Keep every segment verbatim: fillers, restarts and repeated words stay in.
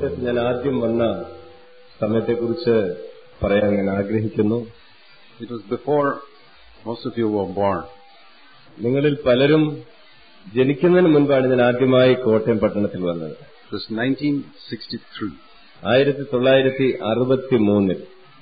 ദേശത്ത് ഞാൻ ആദ്യം വന്ന സമയത്തെക്കുറിച്ച് പറയാൻ ഞാൻ ആഗ്രഹിക്കുന്നു. It was before most of you were born. നിങ്ങളിൽ പലരും ജനിക്കുന്നതിന് മുൻപാണ് ഞാൻ ആദ്യമായി കോട്ടയം പട്ടണത്തിൽ വന്നത്. It was nineteen sixty-three. ആയിരത്തി തൊള്ളായിരത്തി അറുപത്തി മൂന്നിൽ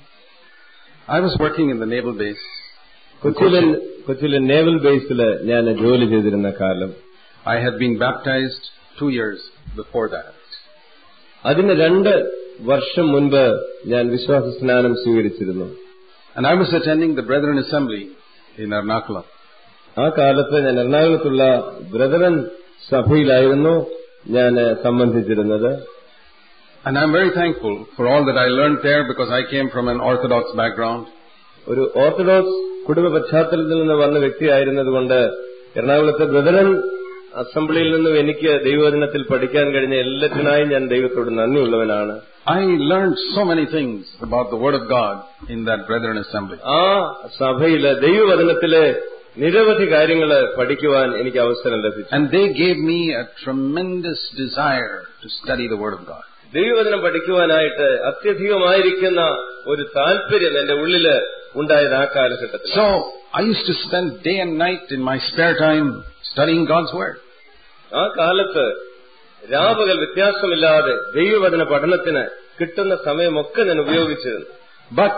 I was working in the naval base. കൊച്ചിയിലെ കൊച്ചിയിലെ നേവൽ ബേസിൽ ഞാൻ ജോലി ചെയ്തിരുന്ന കാലം. I had been baptized two years before that. അതിന് രണ്ട് വർഷം മുൻപ് ഞാൻ വിശ്വാസ സ്നാനം സ്വീകരിച്ചിരുന്നു. And I was attending the Brethren Assembly in Ernakulam. ആ കാലത്ത് ഞാൻ എറണാകുളത്തുള്ള ബ്രദറൻ സഭയിലായിരുന്നു ഞാൻ സംബന്ധിച്ചിരുന്നത്. And I'm very thankful for all that I learned there because I came from an Orthodox background. ഒരു ഓർത്തഡോക്സ് കുടുംബ പശ്ചാത്തലത്തിൽ നിന്ന് വന്ന വ്യക്തിയായിരുന്നതുകൊണ്ട് എറണാകുളത്തെ ബ്രദറൻ അസംബ്ലിയിൽ നിന്നും എനിക്ക് ദൈവവചനത്തിൽ പഠിക്കാൻ കഴിഞ്ഞ എല്ലാത്തിനായും ഞാൻ ദൈവത്തോട് നന്ദിയുള്ളവനാണ്. I learned so many things about the Word of God in that Brethren Assembly. ആ സഭയിലെ ദൈവവചനത്തിലെ നിരവധി കാര്യങ്ങൾ പഠിക്കുവാൻ എനിക്ക് അവസരം ലഭിച്ചു. And they gave me a tremendous desire to study the Word of God. ദൈവവചനം പഠിക്കുവാനായിട്ട് അത്യധികമായിരിക്കുന്ന ഒരു താല്പര്യം എന്റെ ഉള്ളില് ഉണ്ടായത് ആ കാലഘട്ടത്തിൽ. So I used to spend day and night in my spare time studying God's Word. ആ കാലത്ത് രാപകൽ വ്യത്യാസമില്ലാതെ ദൈവവചന പഠനത്തിന് കിട്ടുന്ന സമയമൊക്കെ ഞാൻ ഉപയോഗിച്ചിരുന്നു. But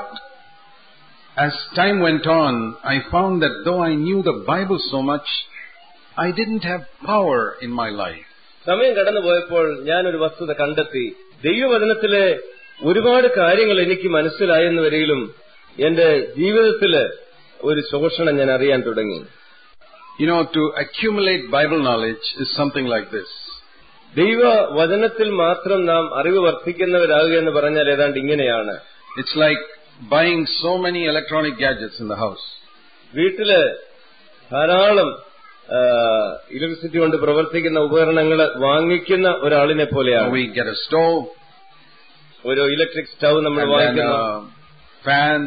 as time went on, I found that though I knew the Bible so much, I didn't have power in my life. സമയം കടന്നുപോയപ്പോൾ ഞാനൊരു വസ്തുത കണ്ടെത്തി. ദൈവവചനത്തിലെ ഒരുപാട് കാര്യങ്ങൾ എനിക്ക് മനസ്സിലായെന്ന് വരികിലും എന്റെ ജീവിതത്തില് ഒരു ശോഷണം ഞാൻ അറിയാൻ തുടങ്ങി. You know, to accumulate Bible knowledge is something like this. ദൈവവചനത്തിൽ മാത്രം നാം അറിവ് വർദ്ധിക്കുന്നവരാകുക എന്ന് പറഞ്ഞാൽ ഏതാണ്ട് ഇങ്ങനെയാണ്. It's like buying so many electronic gadgets in the house. വീട്ടില് ധാരാളം ഇലക്ട്രിസിറ്റി കൊണ്ട് പ്രവർത്തിക്കുന്ന ഉപകരണങ്ങൾ വാങ്ങിക്കുന്ന ഒരാളിനെ പോലെയാണ്. We get a stove, ഒരു ഇലക്ട്രിക് സ്റ്റവ് നമ്മൾ വാങ്ങിക്കുന്നു, fan,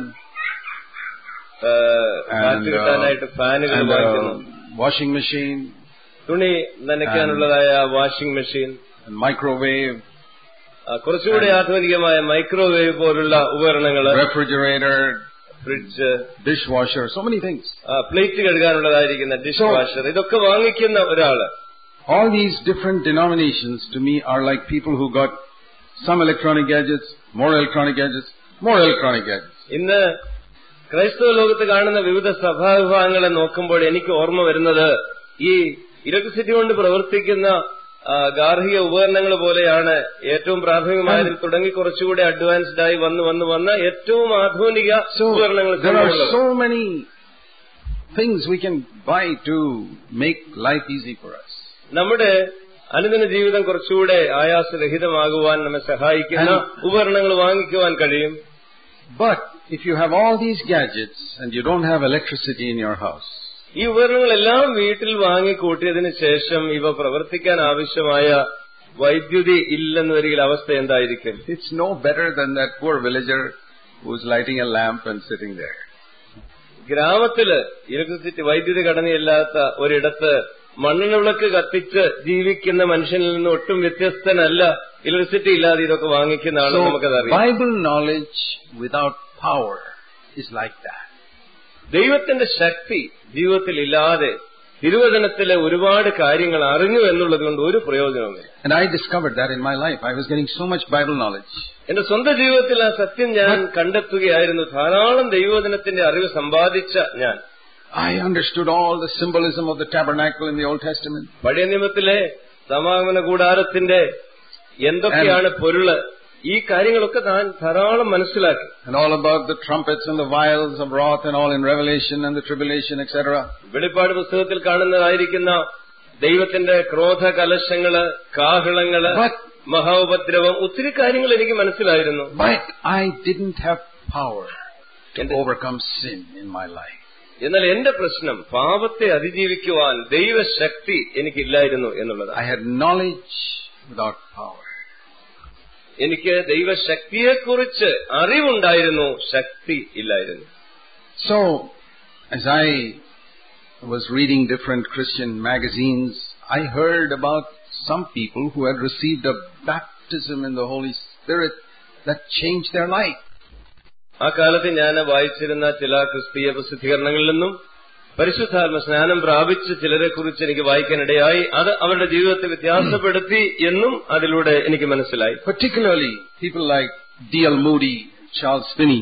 കാറ്റ് കിട്ടാനായിട്ട് ഫാനുകൾ വാങ്ങിക്കുന്നു, washing machine, തുണി നനയ്ക്കാനുള്ളതായ വാഷിംഗ് മെഷീൻ, microwave, കുറച്ചുകൂടി ആധുനികമായ മൈക്രോവേവ് പോലുള്ള ഉപകരണങ്ങൾ, refrigerator, fridge, dish washer, so many things. Plate കഴുകാനുള്ളതായിരിക്കുന്ന ഡിഷ് വാഷർ, ഇതൊക്കെ വാങ്ങിക്കുന്ന ഒരാള്. All these different denominations to me are like people who got some electronic gadgets, more electronic gadgets, more electronic gadgets. ഇന്ന് ക്രൈസ്തവ ലോകത്ത് കാണുന്ന വിവിധ സഭാവിഭാഗങ്ങളെ നോക്കുമ്പോൾ എനിക്ക് ഓർമ്മ വരുന്നത് ഈ ഇലക്ട്രിസിറ്റി കൊണ്ട് പ്രവർത്തിക്കുന്ന ഗാർഹിക ഉപകരണങ്ങൾ പോലെയാണ് ഏറ്റവും പ്രാഥമികമായതിൽ തുടങ്ങി കുറച്ചുകൂടി അഡ്വാൻസ്ഡ് ആയി വന്ന് വന്ന് വന്ന് ഏറ്റവും ആധുനിക ഉപകരണങ്ങൾ. There are so many things we can buy to make life easy for us. നമ്മുടെ അനുദിന ജീവിതം കുറച്ചുകൂടെ ആയാസരഹിതമാകുവാൻ നമ്മെ സഹായിക്കുന്ന ഉപകരണങ്ങൾ വാങ്ങിക്കുവാൻ കഴിയും. But if you have all these gadgets and you don't have electricity in your house, ഈ ഉപകരണങ്ങളെല്ലാം വീട്ടിൽ വാങ്ങിക്കൂട്ടിയതിനു ശേഷം ഇവ പ്രവർത്തിക്കാൻ ആവശ്യമായ വൈദ്യുതി ഇല്ലെന്ന് വരികിൽ അവസ്ഥ എന്തായിരിക്കും? It's no better than that poor villager who's lighting a lamp and sitting there. ഗ്രാമത്തില് ഇലക്ട്രിസിറ്റി വൈദ്യുതി ഘടനയില്ലാത്ത ഒരിടത്ത് മണ്ണെണ്ണ വിളക്ക് കത്തിച്ച് ജീവിക്കുന്ന മനുഷ്യനിൽ നിന്ന് ഒട്ടും വ്യത്യസ്തനല്ല ഇലക്ട്രിസിറ്റി ഇല്ലാതെ ഇതൊക്കെ വാങ്ങിക്കുന്ന ആള്. നമുക്കതറിയാം. Bible knowledge without power is like that. ദൈവത്തിന്റെ ശക്തി ജീവിതത്തിൽ ഇല്ലാതെ തിരുവചനത്തിലെ ഒരുപാട് കാര്യങ്ങൾ അറിഞ്ഞു എന്നുള്ളത് കൊണ്ട് ഒരു പ്രയോജനവുമില്ല. And I discovered that in my life. I was getting so much Bible knowledge. എന്റെ സ്വന്തം ജീവിതത്തിൽ ആ സത്യം ഞാൻ കണ്ടെത്തുകയായിരുന്നു. ധാരാളം ദൈവവചനത്തിന്റെ അറിവ് സമ്പാദിച്ച ഞാൻ. I understood all the symbolism of the tabernacle in the Old Testament. പഴയ നിയമത്തിലെ സമാഗമന കൂടാരത്തിന്റെ എന്തൊക്കെയാണ് പൊരുള്, ഈ കാര്യങ്ങളൊക്കെ താൻ ധാരാളം മനസ്സിലാക്കി. And all about the trumpets and the vials of wrath and all in Revelation and the tribulation, et cetera. വെളിപ്പാട് പുസ്തകത്തിൽ കാണുന്നതായിരിക്കുന്ന ദൈവത്തിന്റെ ക്രോധ കലശങ്ങള്, കാഹളങ്ങള്, മഹാഉപദ്രവം, ഒത്തിരി കാര്യങ്ങൾ എനിക്ക് മനസ്സിലായിരുന്നു. But I didn't have power to overcome sin in my life. എന്നാൽ എന്റെ പ്രശ്നം പാപത്തെ അതിജീവിക്കുവാൻ ദൈവശക്തി എനിക്കില്ലായിരുന്നു എന്നുള്ളതാണ്. I had knowledge without power. എനിക്ക് ദൈവശക്തിയെക്കുറിച്ച് അറിവുണ്ടായിരുന്നു, ശക്തി ഇല്ലായിരുന്നു. So, as I was reading different Christian magazines, I heard about some people who had received a baptism in the Holy Spirit that changed their life. ആ കാലത്ത് ഞാൻ വായിച്ചിരുന്ന ചില ക്രിസ്തീയ പ്രസിദ്ധീകരണങ്ങളിൽ നിന്നും പരിശുദ്ധാത്മ സ്നാനം പ്രാപിച്ച ചിലരെ കുറിച്ച് എനിക്ക് വായിക്കാനിടയായി. അത് അവരുടെ ജീവിതത്തെ വ്യത്യാസപ്പെടുത്തി എന്നും അതിലൂടെ എനിക്ക് മനസ്സിലായി. Particularly people like D L Moody, Charles Finney.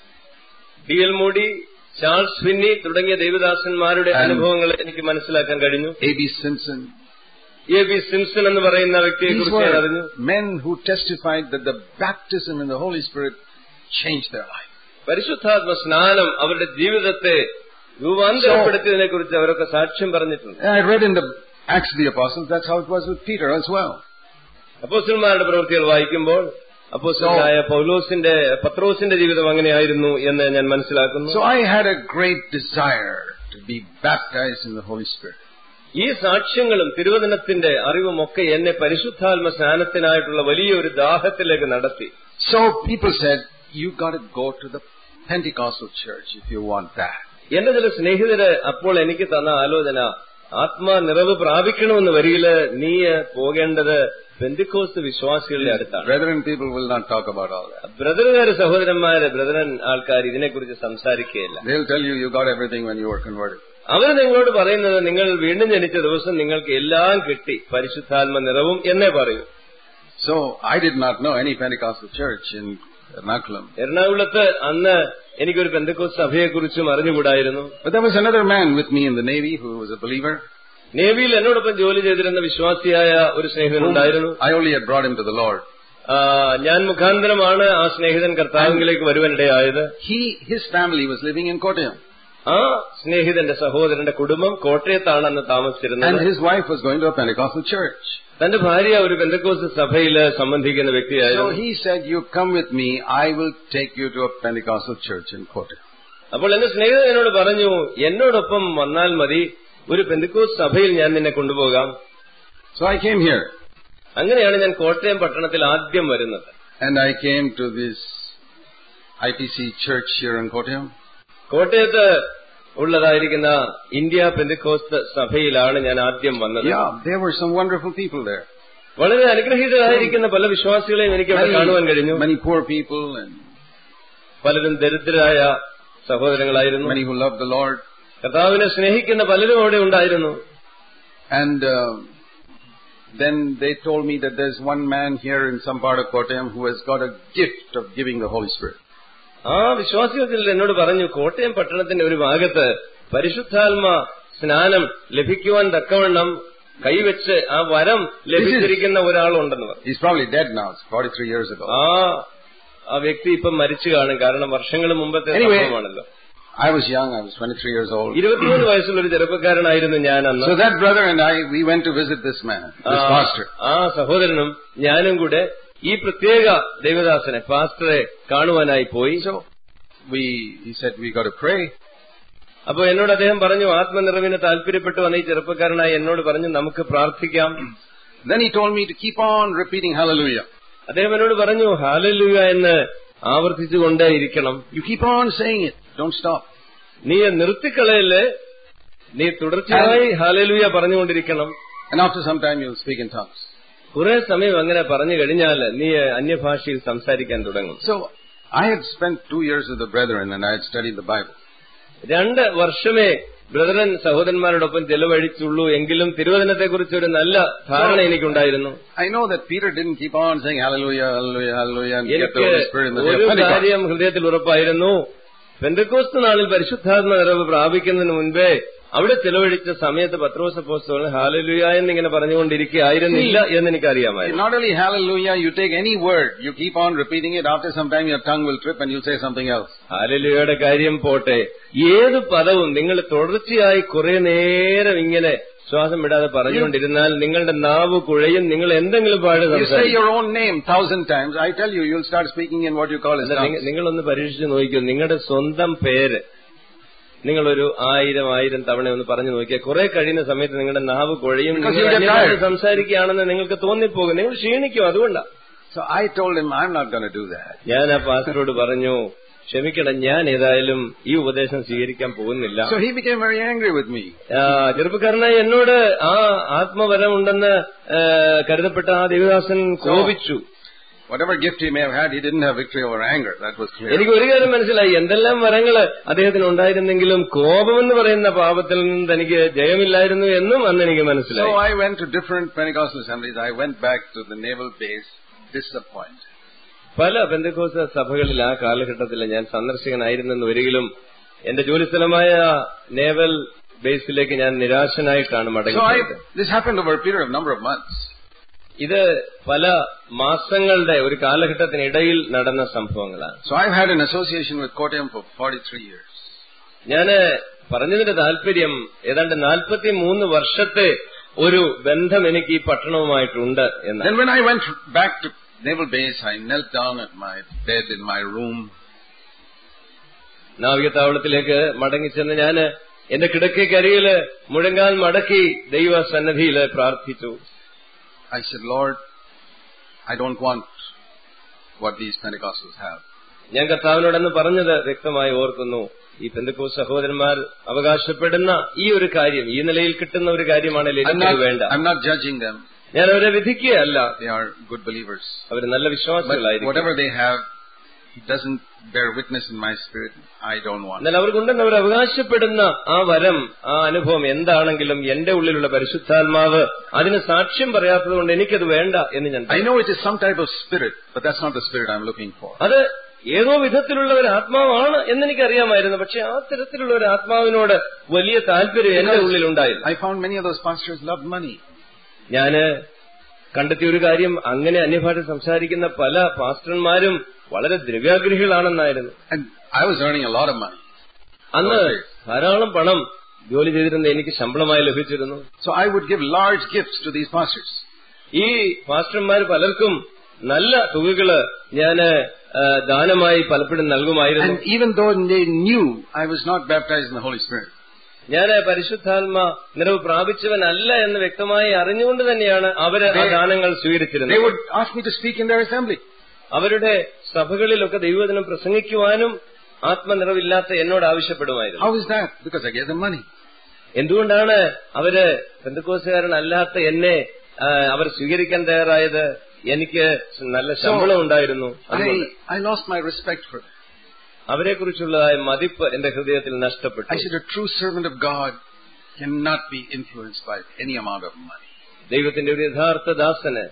D L Moody, Charles Finney തുടങ്ങിയ ദൈവദാസന്മാരുടെ അനുഭവങ്ങൾ എനിക്ക് മനസ്സിലാക്കാൻ കഴിഞ്ഞു. A B Simpson. A B Simpson എന്ന് പറയുന്ന വ്യക്തിയെ These കുറിച്ച് ഞാൻ അറിഞ്ഞു. were men who testified that the baptism in the Holy Spirit changed their life. പരിശുദ്ധാത്മ സ്നാനം അവരുടെ ജീവിതത്തെ രൂപാന്തരപ്പെടുത്തിയതിനെ കുറിച്ച് അവരൊക്കെ സാക്ഷ്യം പറഞ്ഞിട്ടുണ്ട്. And I read in the Acts of the Apostles, that's how it was with Peter as well. അപ്പോസ്തലന്മാരുടെ പ്രവൃത്തികൾ വായിക്കുമ്പോൾ അപ്പോസ്തലനായ പൗലോസിന്റെ പത്രോസിന്റെ ജീവിതം അങ്ങനെയായിരുന്നു എന്ന് ഞാൻ മനസ്സിലാക്കുന്നു. So I had a great desire to be baptized in the Holy Spirit. ഈ സാക്ഷ്യങ്ങളും തിരുവചനത്തിന്റെ അറിവും ഒക്കെ എന്നെ പരിശുദ്ധാത്മ സ്നാനത്തിനായിട്ടുള്ള വലിയൊരു ദാഹത്തിലേക്ക് നടത്തി. So people said, you got to go to the Pentecostal church if you want that. എന്റെ ചില സ്നേഹിതര് അപ്പോൾ എനിക്ക് തന്ന ആലോചന, ആത്മാ നിറവ് പ്രാപിക്കണമെന്ന് വരികില് നീ പോകേണ്ടത് പെന്തിക്കോസ്ത് വിശ്വാസികളുടെ അടുത്താണ്. Brethren people will not talk about all that. ബ്രദറുകാര് സഹോദരന്മാര് ബ്രദറൻ ആൾക്കാർ ഇതിനെക്കുറിച്ച് സംസാരിക്കുകയില്ല. They'll tell you you got everything when you were converted. അവർ നിങ്ങളോട് പറയുന്നത് നിങ്ങൾ വീണ്ടും ജനിച്ച ദിവസം നിങ്ങൾക്ക് എല്ലാം കിട്ടി, പരിശുദ്ധാത്മ നിറവും എന്നേ പറയൂ. So I did not know any Pentecostal church in Ernakulam. എറണാകുളത്ത് അന്ന് എനിക്കൊരു Pentecost സഭയെക്കുറിച്ചും അറിഞ്ഞുകൂടായിരുന്നു. But there was another man with me in the Navy who was a believer. നേവിയിൽ എന്നോടൊപ്പം ജോലി ചെയ്തിരുന്ന വിശ്വാസിയായ ഒരു സ്നേഹിതനുണ്ടായിരുന്നു. I only had brought him to the Lord. ഞാൻ മുഖാന്തരമാണ് ആ സ്നേഹിതൻ കർത്താവിലേക്ക് വരുവാനിടയായത്. He, his family was living in Kottayam. ആ സ്നേഹിതന്റെ സഹോദരന്റെ കുടുംബം കോട്ടയത്താണ് അന്ന് താമസിച്ചിരുന്നത്. And his wife was going to a Pentecostal church. തന്റെ ഭാര്യ ഒരു പെന്തക്കോസ്ത് സഭയിൽ സംബന്ധിക്കുന്ന വ്യക്തിയായിരുന്നു. So he said, you come with me, I will take you to a Pentecostal church in Kottayam. അപ്പോൾ എന്റെ സ്നേഹിതൻ എന്നോട് പറഞ്ഞു, എന്നോടൊപ്പം വന്നാൽ മതി, ഒരു പെന്തക്കോസ്ത് സഭയിൽ ഞാൻ നിന്നെ കൊണ്ടുപോകാം. So I came here. അങ്ങനെയാണ് ഞാൻ കോട്ടയം പട്ടണത്തിൽ ആദ്യം വരുന്നത്. And I came to this I P C church here in Kottayam. കോട്ടയത്ത് ഉള്ളതായിരിക്കുന്ന ഇന്ത്യ പെന്തക്കോസ്ത് സഭയിലാണ് ഞാൻ ആദ്യം വന്നത്. Yeah, there were some wonderful people there. വളരെ അനുഗ്രഹീതരായിരിക്കുന്ന പല വിശ്വാസികളെയും എനിക്ക് അവിടെ കാണുവാൻ കഴിഞ്ഞു. Many poor people and പലരും ദരിദ്രരായ സഹോദരങ്ങളായിരുന്നു. Many who loved the Lord. കർത്താവിനെ സ്നേഹിക്കുന്ന പലരും അവിടെ ഉണ്ടായിരുന്നു. And uh, then they told me that there's one man here in some part of Kottayam who has got a gift of giving the Holy Spirit. ആ വിശ്വാസികൾ എന്നോട് പറഞ്ഞു, കോട്ടയം പട്ടണത്തിന്റെ ഒരു ഭാഗത്ത് പരിശുദ്ധാത്മ സ്നാനം ലഭിക്കുവാൻ തക്കവണ്ണം കൈവച്ച് ആ വരം ലഭിച്ചിരിക്കുന്ന ഒരാളുണ്ടെന്ന് പറഞ്ഞു. He's probably dead now. It's forty-three years ago. ആ ആ വ്യക്തി ഇപ്പം മരിച്ചു കാണും, കാരണം വർഷങ്ങൾ മുമ്പത്തെ സംഭവമാണല്ലോ. I was young. I was twenty-three years old. ഇരുപത്തിമൂന്ന് വയസ്സുള്ള ഒരു ചെറുപ്പക്കാരനായിരുന്നു ഞാൻ അന്ന്. So that brother and I, we went to visit this man, this pastor. ആ സഹോദരനും ഞാനും കൂടെ ഈ പ്രത്യേക ദൈവദാസനെ പാസ്റ്ററെ കാണുവാനായി പോയി. So we, he said, we got to pray. അപ്പൊ എന്നോട് അദ്ദേഹം പറഞ്ഞു, ആത്മനിറവിന് താല്പര്യപ്പെട്ടു വന്ന ഈ ചെറുപ്പക്കാരനായി എന്നോട് പറഞ്ഞു, നമുക്ക് പ്രാർത്ഥിക്കാം. Then he told me to keep on repeating hallelujah. അദ്ദേഹം എന്നോട് പറഞ്ഞു, ഹല്ലേലൂയ എന്ന് ആവർത്തിച്ചുകൊണ്ടേ ഇരിക്കണം. You keep on saying it. Don't stop. നീ നിർത്തിക്കളയല്ലേ, നീ തുടർച്ചയായി ഹല്ലേലൂയ പറഞ്ഞുകൊണ്ടിരിക്കണം. And after some time you'll speak in tongues. കുറെ സമയം അങ്ങനെ പറഞ്ഞു കഴിഞ്ഞാൽ നീ അന്യഭാഷയിൽ സംസാരിക്കാൻ തുടങ്ങും. So I had spent two years with the brethren and I had studied the Bible. രണ്ട് വർഷമേ ബ്രദറൻ സഹോദരന്മാരോടൊപ്പം ചെലവഴിച്ചുള്ളൂ, എങ്കിലും തിരുവചനത്തെക്കുറിച്ച് ഒരു നല്ല ധാരണ എനിക്കുണ്ടായിരുന്നു. I know that Peter didn't keep on saying hallelujah, hallelujah, hallelujah and get the Holy Spirit in the day of ഒരു Pentecost. കാര്യം ഹൃദയത്തിൽ ഉറപ്പായിരുന്നു, പെന്തക്കോസ്ത് നാളിൽ പരിശുദ്ധാത്മ നിറവ് പ്രാപിക്കുന്നതിന് മുൻപേ അവിടെ ചെലവഴിച്ച സമയത്ത് പത്രോസ് അപ്പോസ്തലൻ ഹല്ലേലൂയ എന്നിങ്ങനെ പറഞ്ഞുകൊണ്ടിരിക്കുകയായിരുന്നില്ല എന്ന് എനിക്കറിയാമായിരുന്നു. Not only hallelujah, you take any word, you keep on repeating it, after some time your tongue will trip and you'll say something else. ഹല്ലേലൂയയുടെ കാര്യം പോട്ടെ, ഏത് പദവും നിങ്ങൾ തുടർച്ചയായി കുറെ നേരം ഇങ്ങനെ ശ്വാസം വിടാതെ പറഞ്ഞുകൊണ്ടിരുന്നാൽ നിങ്ങളുടെ നാവ് കുഴയും, നിങ്ങൾ എന്തെങ്കിലും പാട് You say your own name thousand times, I tell you, you'll start speaking in what you call as tongues. നിങ്ങളൊന്ന് പരീക്ഷിച്ച് നോക്കിക്കോ, നിങ്ങളുടെ സ്വന്തം പേര് നിങ്ങളൊരു ആയിരം ആയിരം തവണ ഒന്ന് പറഞ്ഞു നോക്കിയാൽ കുറെ കഴിയുന്ന സമയത്ത് നിങ്ങളുടെ നാവ് കുഴയും, സംസാരിക്കുകയാണെന്ന് നിങ്ങൾക്ക് തോന്നിപ്പോകും, നിങ്ങൾ ക്ഷീണിക്കും. അതുകൊണ്ടാണ്. So I told him, I'm not going to do that. ഞാൻ ആ പാസ്റ്ററോട് പറഞ്ഞു, ക്ഷമിക്കണം, ഞാൻ ഏതായാലും ഈ ഉപദേശം സ്വീകരിക്കാൻ പോകുന്നില്ല. So he became very angry with me. ചെറുപ്പക്കാരനായി എന്നോട് ആ ആത്മവരം ഉണ്ടെന്ന് കരുതപ്പെട്ട ആ ദേവദാസൻ കോപിച്ചു. Whatever gift he may have had, he didn't have victory over anger. That was clear. എനിക്ക് ഒരു കാര്യം മനസ്സിലായി, എന്തെല്ലാം വരങ്ങള് അദ്ദേഹത്തിന് ഉണ്ടായിരുന്നെങ്കിലും കോപമെന്ന് പറയുന്ന പാപത്തിൽ നിന്ന് തനിക്ക് ജയമില്ലായിരുന്നു എന്നും അന്ന് എനിക്ക് മനസ്സിലായി. So I went to different Pentecostal assemblies. I went back to the naval base disappointed. പല പെന്തക്കോസ്ത സഭകളിൽ ആ കാലഘട്ടത്തിൽ ഞാൻ സന്ദർശകനായിരുന്നെന്ന് ഒരിക്കലും എന്റെ ജോലിസ്ഥലമായ നേവൽ ബേസിലേക്ക് ഞാൻ നിരാശനായിട്ടാണ് മടങ്ങിയത്. This happened over a period of number of months. ഇത് പല മാസങ്ങളുടെ ഒരു കാലഘട്ടത്തിനിടയിൽ നടന്ന സംഭവങ്ങളാണ്. So I've had an association with Kottayam for forty-three years. ഞാന് പറഞ്ഞതിന്റെ താല്പര്യം ഏതാണ്ട് നാൽപ്പത്തിമൂന്ന് വർഷത്തെ ഒരു ബന്ധം എനിക്ക് ഈ പട്ടണവുമായിട്ടുണ്ട് എന്നാണ്. Then when I went back to naval base, I knelt down at my bed in my room. നാവികത്താവളത്തിലേക്ക് മടങ്ങിച്ചെന്ന് ഞാന് എന്റെ കിടക്കയ്ക്കരികില് മുഴങ്കാൽ മടക്കി ദൈവസന്നിധിയിൽ പ്രാർത്ഥിച്ചു. I said, Lord, I don't want what these Pentecostals have. ഞാൻ കർത്താവിനോടെന്ന് പറഞ്ഞത് വ്യക്തമായി ഓർക്കുന്നു. ഈ പെന്തക്കോസ്ത് സഹോദരന്മാർ അവകാശപ്പെടുന്ന ഈ ഒരു കാര്യം, ഈ നിലയിൽ കിട്ടുന്ന ഒരു കാര്യമാണല്ലോ എനിക്ക് വേണ്ട. I'm not judging them. ഞാൻ അവരെ വിധിക്കുകയല്ല. They are good believers. അവർ നല്ല വിശ്വാസികളായിരിക്കും. Whatever they have, it doesn't bear witness in my spirit. I don't want. എന്നാൽ അവർക്കുണ്ടെന്ന് അവർ അവകാശപ്പെടുന്ന ആ വരം, ആ അനുഭവം എന്താണെങ്കിലും എന്റെ ഉള്ളിലുള്ള പരിശുദ്ധാത്മാവ് അതിന് സാക്ഷ്യം പറയാത്തതുകൊണ്ട് എനിക്കത് വേണ്ട എന്ന് ഞാൻ. I know it is some type of spirit, but that's not the spirit I'm looking for. അത് ഏതോ വിധത്തിലുള്ള ഒരു ആത്മാവാണ് എന്നെനിക്കറിയാമായിരുന്നു. പക്ഷെ ആ തരത്തിലുള്ള ഒരു ആത്മാവിനോട് വലിയ താല്പര്യം എന്റെ ഉള്ളിലുണ്ടായിരുന്നു. I found many of those pastors loved money. ഞാന് കണ്ടെത്തിയ ഒരു കാര്യം, അങ്ങനെ അന്യഭാഷ സംസാരിക്കുന്ന പല പാസ്റ്റർമാരും വളരെ ദ്രവ്യാഗ്രഹികളാണെന്നായിരുന്നു. And I was earning a lot of money. അന്ന് ധാരാളം പണം ജോലി ചെയ്തിരുന്ന എനിക്ക് ശമ്പളമായി ലഭിച്ചിരുന്നു. So I would give large gifts to these pastors. ഈ പാസ്റ്റർമാർ പലർക്കും നല്ല തുകകള് ഞാന് ദാനമായി പലപ്പോഴും നൽകുമായിരുന്നു. And even though they knew I was not baptized in the Holy Spirit, ഞാൻ പരിശുദ്ധാത്മ നിറവ് പ്രാപിച്ചവനല്ല എന്ന് വ്യക്തമായി അറിഞ്ഞുകൊണ്ട് തന്നെയാണ് അവര് ആ ദാനങ്ങൾ സ്വീകരിച്ചിരുന്നത്. they would ask me to speak in their assembly. അവരുടെ സഭകളിലൊക്കെ ദൈവവചനം പ്രസംഗിക്കുവാനും ആത്മനിറവില്ലാത്ത എന്നോട് ആവശ്യപ്പെടുമായിരുന്നു. How is that? Because I gave them money. എന്തുകൊണ്ടാണ് അവര് പെന്തക്കോസ്തുകാരനല്ലാത്ത എന്നെ അവർ സ്വീകരിക്കാൻ തയ്യാറായത്? എനിക്ക് നല്ല ശമ്പളം ഉണ്ടായിരുന്നു. I lost my respect for them. അവരെക്കുറിച്ചുള്ളതായ മതിപ്പ് എന്റെ ഹൃദയത്തിൽ നഷ്ടപ്പെട്ടു. I said a true servant of God cannot be influenced by any amount of money. ദൈവത്തിന്റെ ഒരു യഥാർത്ഥ ദാസന്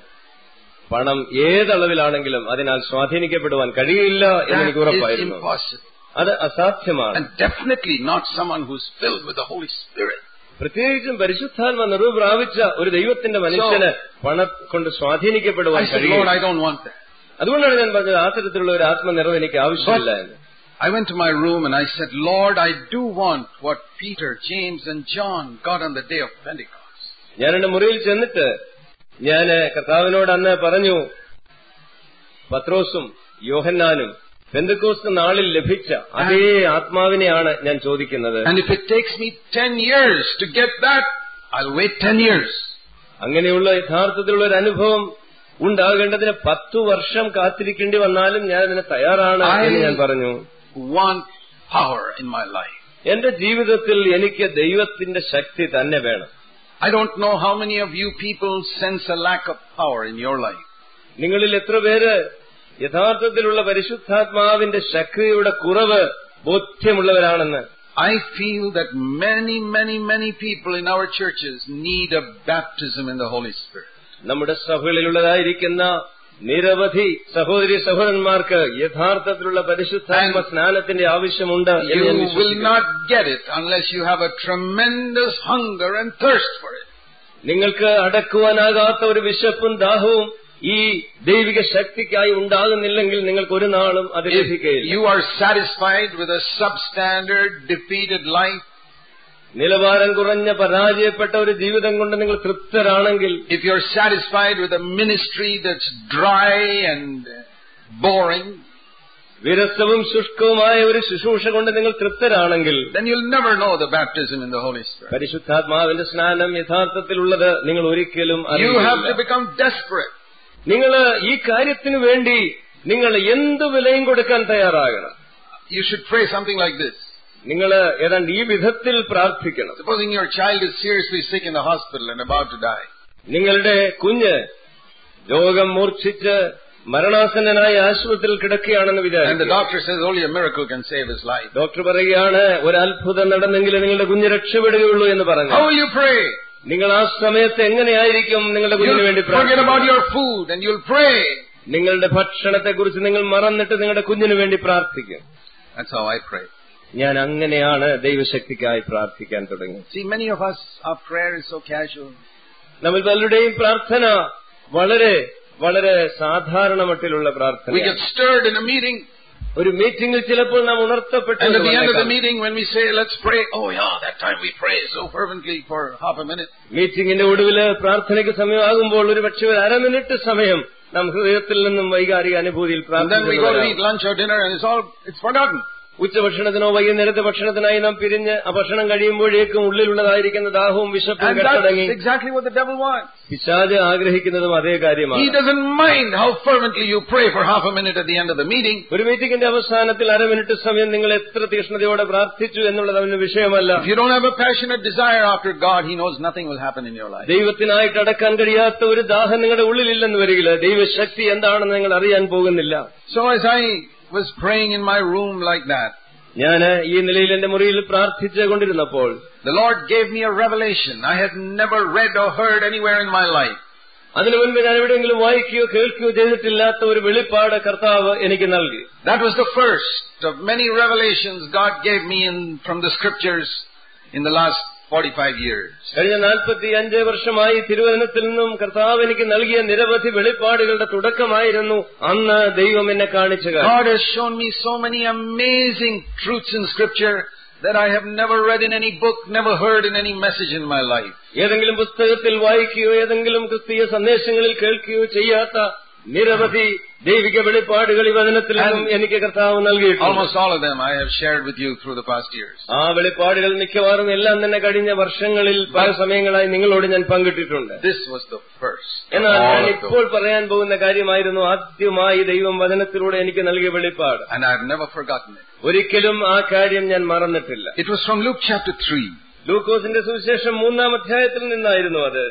പണം ഏതളവിലാണെങ്കിലും അതിനാൽ സ്വാധീനിക്കപ്പെടുവാൻ കഴിയില്ല എന്ന് എനിക്ക് ഉറപ്പായിരുന്നു. അത് അസാധ്യമാണ്. And definitely not someone who's filled with the Holy Spirit. പ്രത്യേകിച്ചും പരിശുദ്ധാത്മ നിറവ് പ്രാപിച്ച ഒരു ദൈവത്തിന്റെ മനുഷ്യന് പണം കൊണ്ട് സ്വാധീനിക്കപ്പെടുവാൻ കഴിയില്ല. അതുകൊണ്ടാണ് ഞാൻ പറഞ്ഞത് ആ തരത്തിലുള്ള ഒരു ആത്മനിറവ് എനിക്ക് ആവശ്യമില്ല എന്ന്. I went to my room and I said, Lord, I do want what Peter, James and John got on the day of Pentecost. ഞാൻ എന്റെ മുറിയിൽ ചെന്നിട്ട് ഞാൻ കർത്താവിനോട് അന്ന് പറഞ്ഞു, പത്രോസും യോഹന്നാനും പെന്തക്കോസ്ത് നാളിൽ ലഭിച്ച അതേ ആത്മാവിനെയാണ് ഞാൻ ചോദിക്കുന്നത്. And if it takes me ten years to get that, I'll wait ten years. അങ്ങനെയുള്ള യഥാർത്ഥത്തിലുള്ള ഒരു അനുഭവം ഉണ്ടാകേണ്ടതിന് പത്തു വർഷം കാത്തിരിക്കേണ്ടി വന്നാലും ഞാൻ അതിന് തയ്യാറാണ് എന്ന് ഞാൻ പറഞ്ഞു. Want power in my life. എന്റെ ജീവിതത്തിൽ എനിക്ക് ദൈവത്തിന്റെ ശക്തി തന്നെ വേണം. I don't know how many of you people sense a lack of power in your life. നിങ്ങളിൽ എത്ര പേര് യഥാർത്ഥത്തിലുള്ള പരിശുദ്ധാത്മാവിന്റെ ശക്തിയുടെ കുറവ് ബോധ്യമുള്ളവരാണെന്ന്. I feel that many, many, many people in our churches need a baptism in the Holy Spirit. നമ്മുടെ സഭകളിലുള്ളതായിരിക്കുന്ന നിരവധി സഹോദരി സഹോദരന്മാർക്ക് യഥാർത്ഥത്തിലുള്ള പരിശുദ്ധാത്മ സ്നാനത്തിന്റെ ആവശ്യമുണ്ട്. You will not get it unless you have a tremendous hunger and thirst for it. നിങ്ങൾക്ക് അടക്കുവാനാകാത്ത ഒരു വിശപ്പും ദാഹവും ഈ ദൈവിക ശക്തിക്കായി ഉണ്ടാകുന്നില്ലെങ്കിൽ നിങ്ങൾക്ക് ഒരു നാളും അത് ലഭിക്കുകയില്ല. You are satisfied with a substandard, defeated life. നിലവാരം കുറഞ്ഞ പരാജയപ്പെട്ട ഒരു ജീവിതം കൊണ്ട് നിങ്ങൾ തൃപ്തരാണെങ്കിൽ, if you are satisfied with a ministry that's dry and boring, വിരസവും ശുഷ്കവുമായ ഒരു ശുശ്രൂഷ കൊണ്ട് നിങ്ങൾ തൃപ്തരാണെങ്കിൽ, then you'll never know the baptism in the Holy Spirit. പരിശുദ്ധാത്മാവിന്റെ സ്നാനം യഥാർത്ഥത്തിലുള്ളത് നിങ്ങൾ ഒരിക്കലും അറിയില്ല. You have to become desperate. നിങ്ങൾ ഈ കാര്യത്തിനു വേണ്ടി നിങ്ങൾ എന്ത് വിലയും കൊടുക്കാൻ തയ്യാറാകണം. You should pray something like this. നിങ്ങൾ ഏതാണ്ട് ഈ വിധത്തിൽ പ്രാർത്ഥിക്കണം. Supposing your child is seriously sick in the hospital and about to die. നിങ്ങളുടെ കുഞ്ഞ് രോഗം മൂർച്ഛിച്ച് മരണാസന്നനായ ആശുപത്രിയിൽ കിടക്കുകയാണെന്ന് And the വിചാരിക്കുക. doctor says only a miracle can save his life. Doctor പറയുകയാണ് ഒരു അത്ഭുതം നടന്നെങ്കിൽ നിങ്ങളുടെ കുഞ്ഞ് രക്ഷപ്പെടുകയുള്ളൂ എന്ന് പറഞ്ഞു. How will you pray? നിങ്ങൾ ആ സമയത്ത് എങ്ങനെയായിരിക്കും നിങ്ങളുടെ കുഞ്ഞിന് വേണ്ടി You'll forget about your food and you'll pray. നിങ്ങളുടെ ഭക്ഷണത്തെക്കുറിച്ച് നിങ്ങൾ മറന്നിട്ട് നിങ്ങളുടെ കുഞ്ഞിന് വേണ്ടി പ്രാർത്ഥിക്കും. That's how I pray. ഞാൻ അങ്ങനെയാണ് ദൈവശക്തിക്കായി പ്രാർത്ഥിക്കാൻ തുടങ്ങി. See, many of us, our prayer is so casual. നമ്മൾ പലരുടെയും പ്രാർത്ഥന വളരെ വളരെ സാധാരണ മട്ടിലുള്ള പ്രാർത്ഥന. We get stirred in a meeting. ഒരു മീറ്റിംഗിൽ ചിലപ്പോൾ നാം ഉണർത്തപ്പെട്ടു. And at the end of the meeting, when we say, let's pray, oh yeah, that time we pray so fervently for half a minute. മീറ്റിംഗിന്റെ ഒടുവില് പ്രാർത്ഥനയ്ക്ക് സമയമാകുമ്പോൾ ഒരു പക്ഷേ ഒരു അരമിനിറ്റ് സമയം നാം ഹൃദയത്തിൽ നിന്നും വൈകാരിക അനുഭൂതിയിൽ And then we go to eat പ്രാർത്ഥിക്കുന്നു. lunch or dinner and it's all, it's forgotten. ഉച്ചഭക്ഷണത്തിനോ വൈകുന്നേരത്തെ ഭക്ഷണത്തിനായി നാം പിരിഞ്ഞ് ആ ഭക്ഷണം കഴിയുമ്പോഴേക്കും ഉള്ളിലുള്ളതായിരിക്കുന്ന ദാഹവും വിശപ്പും And കെട്ടടങ്ങി. that's exactly what the devil wants. പിശാച് ആഗ്രഹിക്കുന്നതും അതേ കാര്യമാണ്. He doesn't mind how fervently you pray for half a minute at the end of the meeting. ഒരു മീറ്റിംഗിന്റെ അവസാനത്തിൽ അരമിനിറ്റ് സമയം നിങ്ങൾ എത്ര തീക്ഷ്ണതയോടെ പ്രാർത്ഥിച്ചു എന്നുള്ളത് അവന് വിഷയമല്ല. If you don't have a passionate desire after God, He knows nothing will happen in your life. ദൈവത്തിനായിട്ട് അടക്കാൻ കഴിയാത്ത ഒരു ദാഹം നിങ്ങളുടെ ഉള്ളിലില്ലെന്ന് വരികില്ല. ദൈവശക്തി എന്താണെന്ന് നിങ്ങൾ അറിയാൻ പോകുന്നില്ല. So as I was praying in my room like that, ഞാൻ ഈ നിലയിൽ എന്റെ മുറിയിൽ പ്രാർത്ഥിച്ചു കൊണ്ടിരുന്നപ്പോൾ the Lord gave me a revelation I had never read or heard anywhere in my life. അതിനു മുൻപ് ഞാൻ എവിടെയെങ്കിലും വായിക്കുകയോ കേൾക്കുകയോ ചെയ്തിട്ടില്ലാത്ത ഒരു വെളിപ്പാട് കർത്താവ് എനിക്ക് നൽകി. That was the first of many revelations God gave me in, from the scriptures in the last forty-five years. കഴിഞ്ഞ നാൽപ്പത്തിയഞ്ച് വർഷമായി തിരുവചനത്തിൽ നിന്നും കർത്താവ് എനിക്ക് നൽകിയ നിരവധി വെളിപ്പാടുകളുടെ തുടക്കമായിരുന്നു അന്ന് ദൈവം എന്നെ കാണിച്ച കാര്യം. God has shown me so many amazing truths in scripture that I have never read in any book, never heard in any message in my life. ഏതെങ്കിലും പുസ്തകത്തിൽ വായിക്കുകയോ ഏതെങ്കിലും ക്രിസ്തീയ സന്ദേശങ്ങളിൽ കേൾക്കുകയോ ചെയ്യാത്ത നിരവധി ദൈവിക വെളിപ്പാടുകൾ ഈ വചനത്തിൽ നിന്നും എനിക്ക് കർത്താവ് നൽകിയിട്ടുണ്ട്. Almost all of them I have shared with you through the past years. ആ വെളിപ്പാടുകൾ മിക്കവാറും എല്ലാം തന്നെ കഴിഞ്ഞ വർഷങ്ങളിൽ പല സമയങ്ങളായി നിങ്ങളോട് ഞാൻ പങ്കിട്ടിട്ടുണ്ട്. This was the first. എന്നാൽ ഞാൻ ഇപ്പോൾ പറയാൻ പോകുന്ന കാര്യമായിരുന്നു ആദ്യമായി ദൈവം വചനത്തിലൂടെ എനിക്ക് നൽകിയ വെളിപ്പാട്. And I have never forgotten it. ഒരിക്കലും ആ കാര്യം ഞാൻ മറന്നിട്ടില്ല. It was from Luke chapter three. ലൂക്കോസിന്റെ സുവിശേഷം മൂന്നാം അധ്യായത്തിൽ നിന്നായിരുന്നു അത്.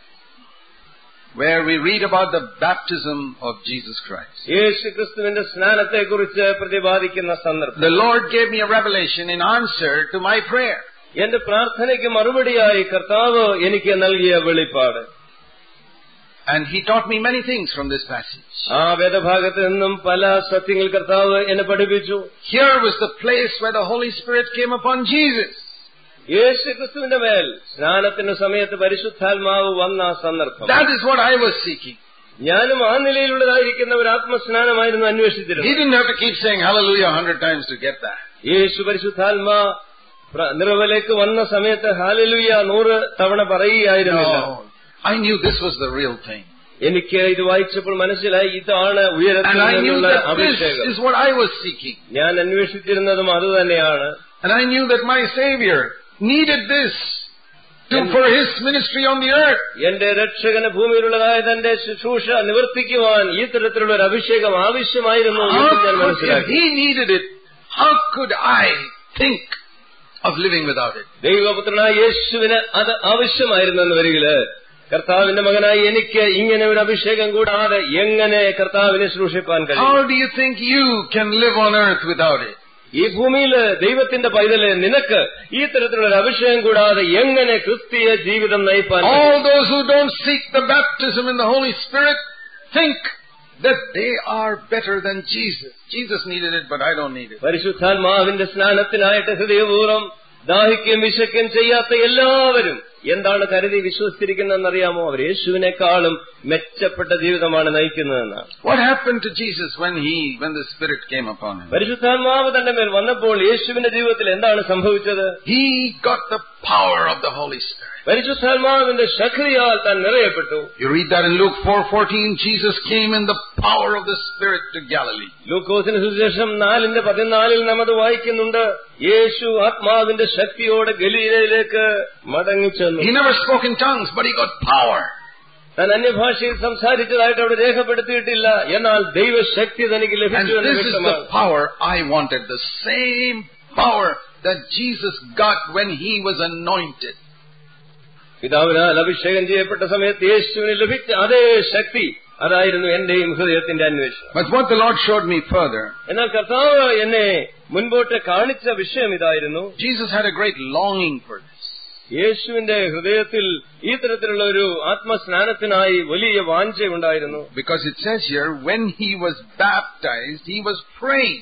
Where we read about the baptism of Jesus Christ. യേശുക്രിസ്തുവിന്റെ സ്നാനത്തെക്കുറിച്ച് പ്രതിപാദിക്കുന്ന സന്ദർഭം. The Lord gave me a revelation in answer to my prayer. എന്റെ പ്രാർത്ഥനയ്ക്ക് മറുപടിയായി കർത്താവ് എനിക്ക് നൽകിയ വെളിപ്പാട്. And He taught me many things from this passage. ആ വേദഭാഗത്ത് നിന്നും പല സത്യങ്ങൾ കർത്താവ് എന്നെ പഠിപ്പിച്ചു. Here was the place where the Holy Spirit came upon Jesus. യേശുക്രിസ്തുവിന്റെ മേൽ സ്നാനത്തിന്റെ സമയത്ത് പരിശുദ്ധാത്മാവ് വന്ന ആ സന്ദർഭം. That is what I was seeking. ഞാനും ആ നിലയിലുള്ളതായിരിക്കുന്ന ഒരു ആത്മസ്നാനമായിരുന്നു അന്വേഷിച്ചിരുന്നത്. He didn't have to keep saying hallelujah a hundred times to get that. യേശു പരിശുദ്ധാത്മാ നിറവിലേക്ക് വന്ന സമയത്ത് ഹല്ലേലൂയ നൂറ് തവണ പറയുകയായിരുന്നില്ല. No, I knew this was the real thing. എനിക്ക് ഇത് വായിച്ചപ്പോൾ മനസ്സിലായി ഇതാണ് ഉയരത്തിൽ നിന്നുള്ള അഭിഷേകം. This is what I was seeking. ഞാൻ അന്വേഷിച്ചിരുന്നതും അതുതന്നെയാണ്. And I knew that my Savior needed this to, for His ministry on the earth. എന്റെ രക്ഷകന് ഭൂമിയിലുള്ളതായ തന്റെ ശുശ്രൂഷ നിവർത്തിക്കുവാൻ ഈ തരത്തിലുള്ള ഒരു അഭിഷേകം ആവശ്യമായിരുന്നു എന്ന് ഞാൻ മനസ്സിലാക്കി. He needed it. How could I think of living without it? ദൈവപുത്രനായ യേശുവിന് അത് ആവശ്യമായിരുന്നെന്ന് വരികില് കർത്താവിന്റെ മകനായി എനിക്ക് ഇങ്ങനെ ഒരു അഭിഷേകം കൂടാതെ എങ്ങനെ കർത്താവിനെ ശുശ്രൂഷിപ്പാൻ കഴിയും? How do you think you can live on earth without it? ഈ ഭൂമിയില് ദൈവത്തിന്റെ പൈതലെ നിനക്ക് ഈ തരത്തിലുള്ള ഒരു അഭിഷേകം കൂടാതെ എങ്ങനെ ക്രിസ്തീയ ജീവിതം നയിപ്പാൻ? All those who don't seek the baptism in the Holy Spirit think that they are better than Jesus. Jesus needed it, but I don't need it. പരിശുദ്ധാത്മാവിന്റെ സ്നാനത്തിനായിട്ട് ഹൃദയപൂർവ്വം ദാഹിക്കുകയും വിശക്കുകയും ചെയ്യാത്ത എല്ലാവരും എന്താണ് കരുതി വിശ്വസിച്ചിരിക്കുന്നതെന്നറിയാമോ? അവർ യേശുവിനേക്കാളും മെച്ചപ്പെട്ട ജീവിതമാണ് നയിക്കുന്നതെന്നാണ്. What happened to Jesus when he, when the Spirit came upon him? പരിശുദ്ധാത്മാവ് തന്റെ മേൽ വന്നപ്പോൾ യേശുവിന്റെ ജീവിതത്തിൽ എന്താണ് സംഭവിച്ചത്? He got the power of the Holy Spirit. പരിശുദ്ധാത്മാവിന്റെ ശക്തിയാൽ താൻ നിറയപ്പെട്ടു. You read that in Luke four fourteen. Jesus came in the power of the Spirit to Galilee. ലൂക്കോസിന് സുവിശേഷം നാലിന്റെ പതിനാലിൽ നാം അത് വായിക്കുന്നുണ്ട്. യേശു ആത്മാവിന്റെ ശക്തിയോടെ ഗലീലയിലേക്ക് മടങ്ങിച്ചെന്നു. He never spoke in tongues, but he got power. താൻ അന്യഭാഷയിൽ സംസാരിച്ചതായിട്ട് അവിടെ രേഖപ്പെടുത്തിയിട്ടില്ല. എന്നാൽ ദൈവശക്തി തനിക്ക് ലഭിച്ചു And എന്ന് this is the വ്യക്തമാണ്. power I wanted. The same power that Jesus got when he was anointed. പിതാവിനാൽ അഭിഷേകം ചെയ്യപ്പെട്ട സമയത്ത് യേശുവിന് ലഭിച്ച അതേ ശക്തി അതായിരുന്നു എന്റെയും ഹൃദയത്തിന്റെ അന്വേഷണം. But what the Lord showed me further, എന്നാൽ കർത്താവ് എന്നെ മുൻപോട്ട് കാണിച്ച വിഷയം ഇതായിരുന്നു. Jesus had a great longing for this. യേശുവിന്റെ ഹൃദയത്തിൽ ഈ തരത്തിലുള്ള ഒരു ആത്മസ്നാനത്തിനായി വലിയ വാഞ്ചയുണ്ടായിരുന്നു. Because it says here, when he was baptized, he was praying.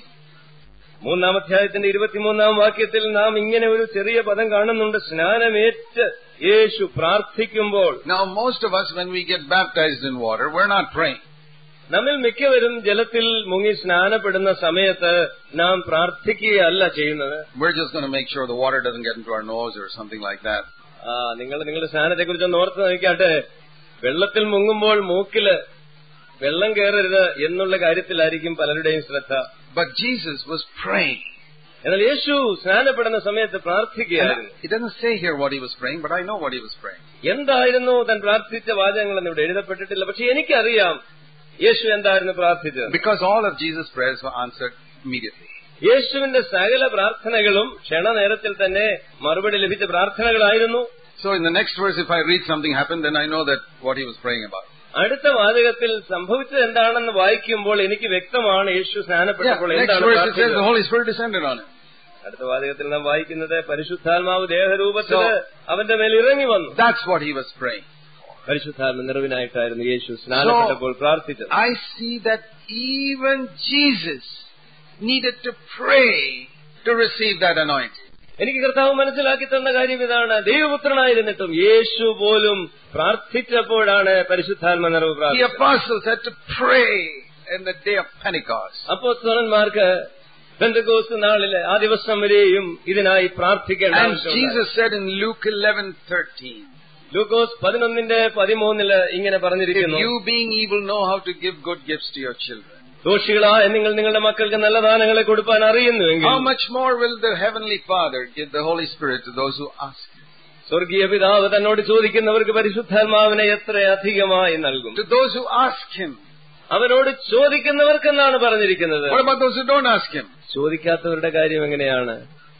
മൂന്നാം അധ്യായത്തിന്റെ ഇരുപത്തിമൂന്നാം വാക്യത്തിൽ നാം ഇങ്ങനെ ഒരു ചെറിയ പദം കാണുന്നുണ്ട്, സ്നാനമേറ്റ് യേശു പ്രാർത്ഥിക്കുമ്പോൾ. Now most of us, when we get baptized in water, we're not praying. നമ്മിൽ മിക്കവരും ജലത്തിൽ മുങ്ങി സ്നാനപ്പെടുന്ന സമയത്ത് നാം പ്രാർത്ഥിക്കുകയല്ല ചെയ്യുന്നത്. We're just going to make sure the water doesn't get into our nose or something like that. ആ നിങ്ങൾ നിങ്ങളുടെ സ്നാനത്തെക്കുറിച്ച് ഒന്ന് ഓർത്ത് നോക്കിയാട്ടെ. വെള്ളത്തിൽ മുങ്ങുമ്പോൾ മൂക്കില് വെള്ളം കയറരുത് എന്നുള്ള കാര്യത്തിലായിരിക്കും പലരുടെയും ശ്രദ്ധ. But Jesus was praying. എന്നാൽ യേശു സ്നാനപ്പെടുന്ന സമയത്ത് പ്രാർത്ഥിക്കുകയായിരുന്നു. It doesn't say here what he was praying, but I know what he was praying. എന്തായിരുന്നു താൻ പ്രാർത്ഥിച്ച വാചകങ്ങളെന്ന് ഇവിടെ എഴുതപ്പെട്ടിട്ടില്ല. പക്ഷെ എനിക്കറിയാം യേശു എന്തായിരുന്നു പ്രാർത്ഥിച്ചത്. Because all of Jesus' prayers were answered immediately. യേശുവിന്റെ സകല പ്രാർത്ഥനകളും ക്ഷണനേരത്തിൽ തന്നെ മറുപടി ലഭിച്ച പ്രാർത്ഥനകളായിരുന്നു. So in the next verse, if I read something happened, then I know that what he was praying about. അടുത്ത വാചകത്തിൽ സംഭവിച്ചത് എന്താണെന്ന് വായിക്കുമ്പോൾ എനിക്ക് വ്യക്തമാണ് യേശു സ്നാനപ്പെട്ടപ്പോൾ എന്താണ് പ്രാർത്ഥിച്ചത്. The Holy Spirit descended on him. അടുത്ത വാചകത്തിൽ നാം വായിക്കുന്നത് പരിശുദ്ധാത്മാവ് ദേഹരൂപത്തിൽ അവന്റെ മേൽ ഇറങ്ങി വന്നു. That's what he was praying. പരിശുദ്ധാത്മ നിറവിനായിട്ടായിരുന്നു യേശു സ്നാനപ്പെട്ടപ്പോൾ പ്രാർത്ഥിച്ചത്. I see that even Jesus needed to pray to receive that anointing. എനിക്ക് കർത്താവ് മനസ്സിലാക്കി തന്ന കാര്യം ഇതാണ്. ദൈവപുത്രനായിരുന്നിട്ടും യേശു പോലും പ്രാർത്ഥിച്ചപ്പോഴാണ് പരിശുദ്ധാത്മ നിറവ് പ്രാർത്ഥിച്ചത്. The apostles had to pray in the day of Pentecost. അപ്പോസ്തലന്മാർക്ക് Pentecost നാളിലെ ആ ദിവസം വരെയും ഇതിനായി പ്രാർത്ഥിക്കേണ്ട ആവശ്യമുണ്ട്. And Jesus said in Luke eleven thirteen. ലൂക്കോസ് പതിനൊന്നിന്റെ പതിമൂന്നില് ഇങ്ങനെ പറഞ്ഞിരിക്കുന്നു, you being evil know how to give good gifts to your children. ദോഷികളായ നിങ്ങൾ നിങ്ങളുടെ മക്കൾക്ക് നല്ല ദാനങ്ങളെ കൊടുക്കാൻ അറിയുന്നുവെങ്കിൽ how much more will the heavenly Father give the Holy Spirit to those who ask him? സ്വർഗീയ പിതാവ് തന്നോട് ചോദിക്കുന്നവർക്ക് പരിശുദ്ധാത്മാവിനെ എത്ര അധികമായി നൽകും. To those who ask him. അവനോട് ചോദിക്കുന്നവർക്കെന്നാണ് പറഞ്ഞിരിക്കുന്നത്. What about those who don't ask him? ചോദിക്കാത്തവരുടെ കാര്യം എങ്ങനെയാണ്?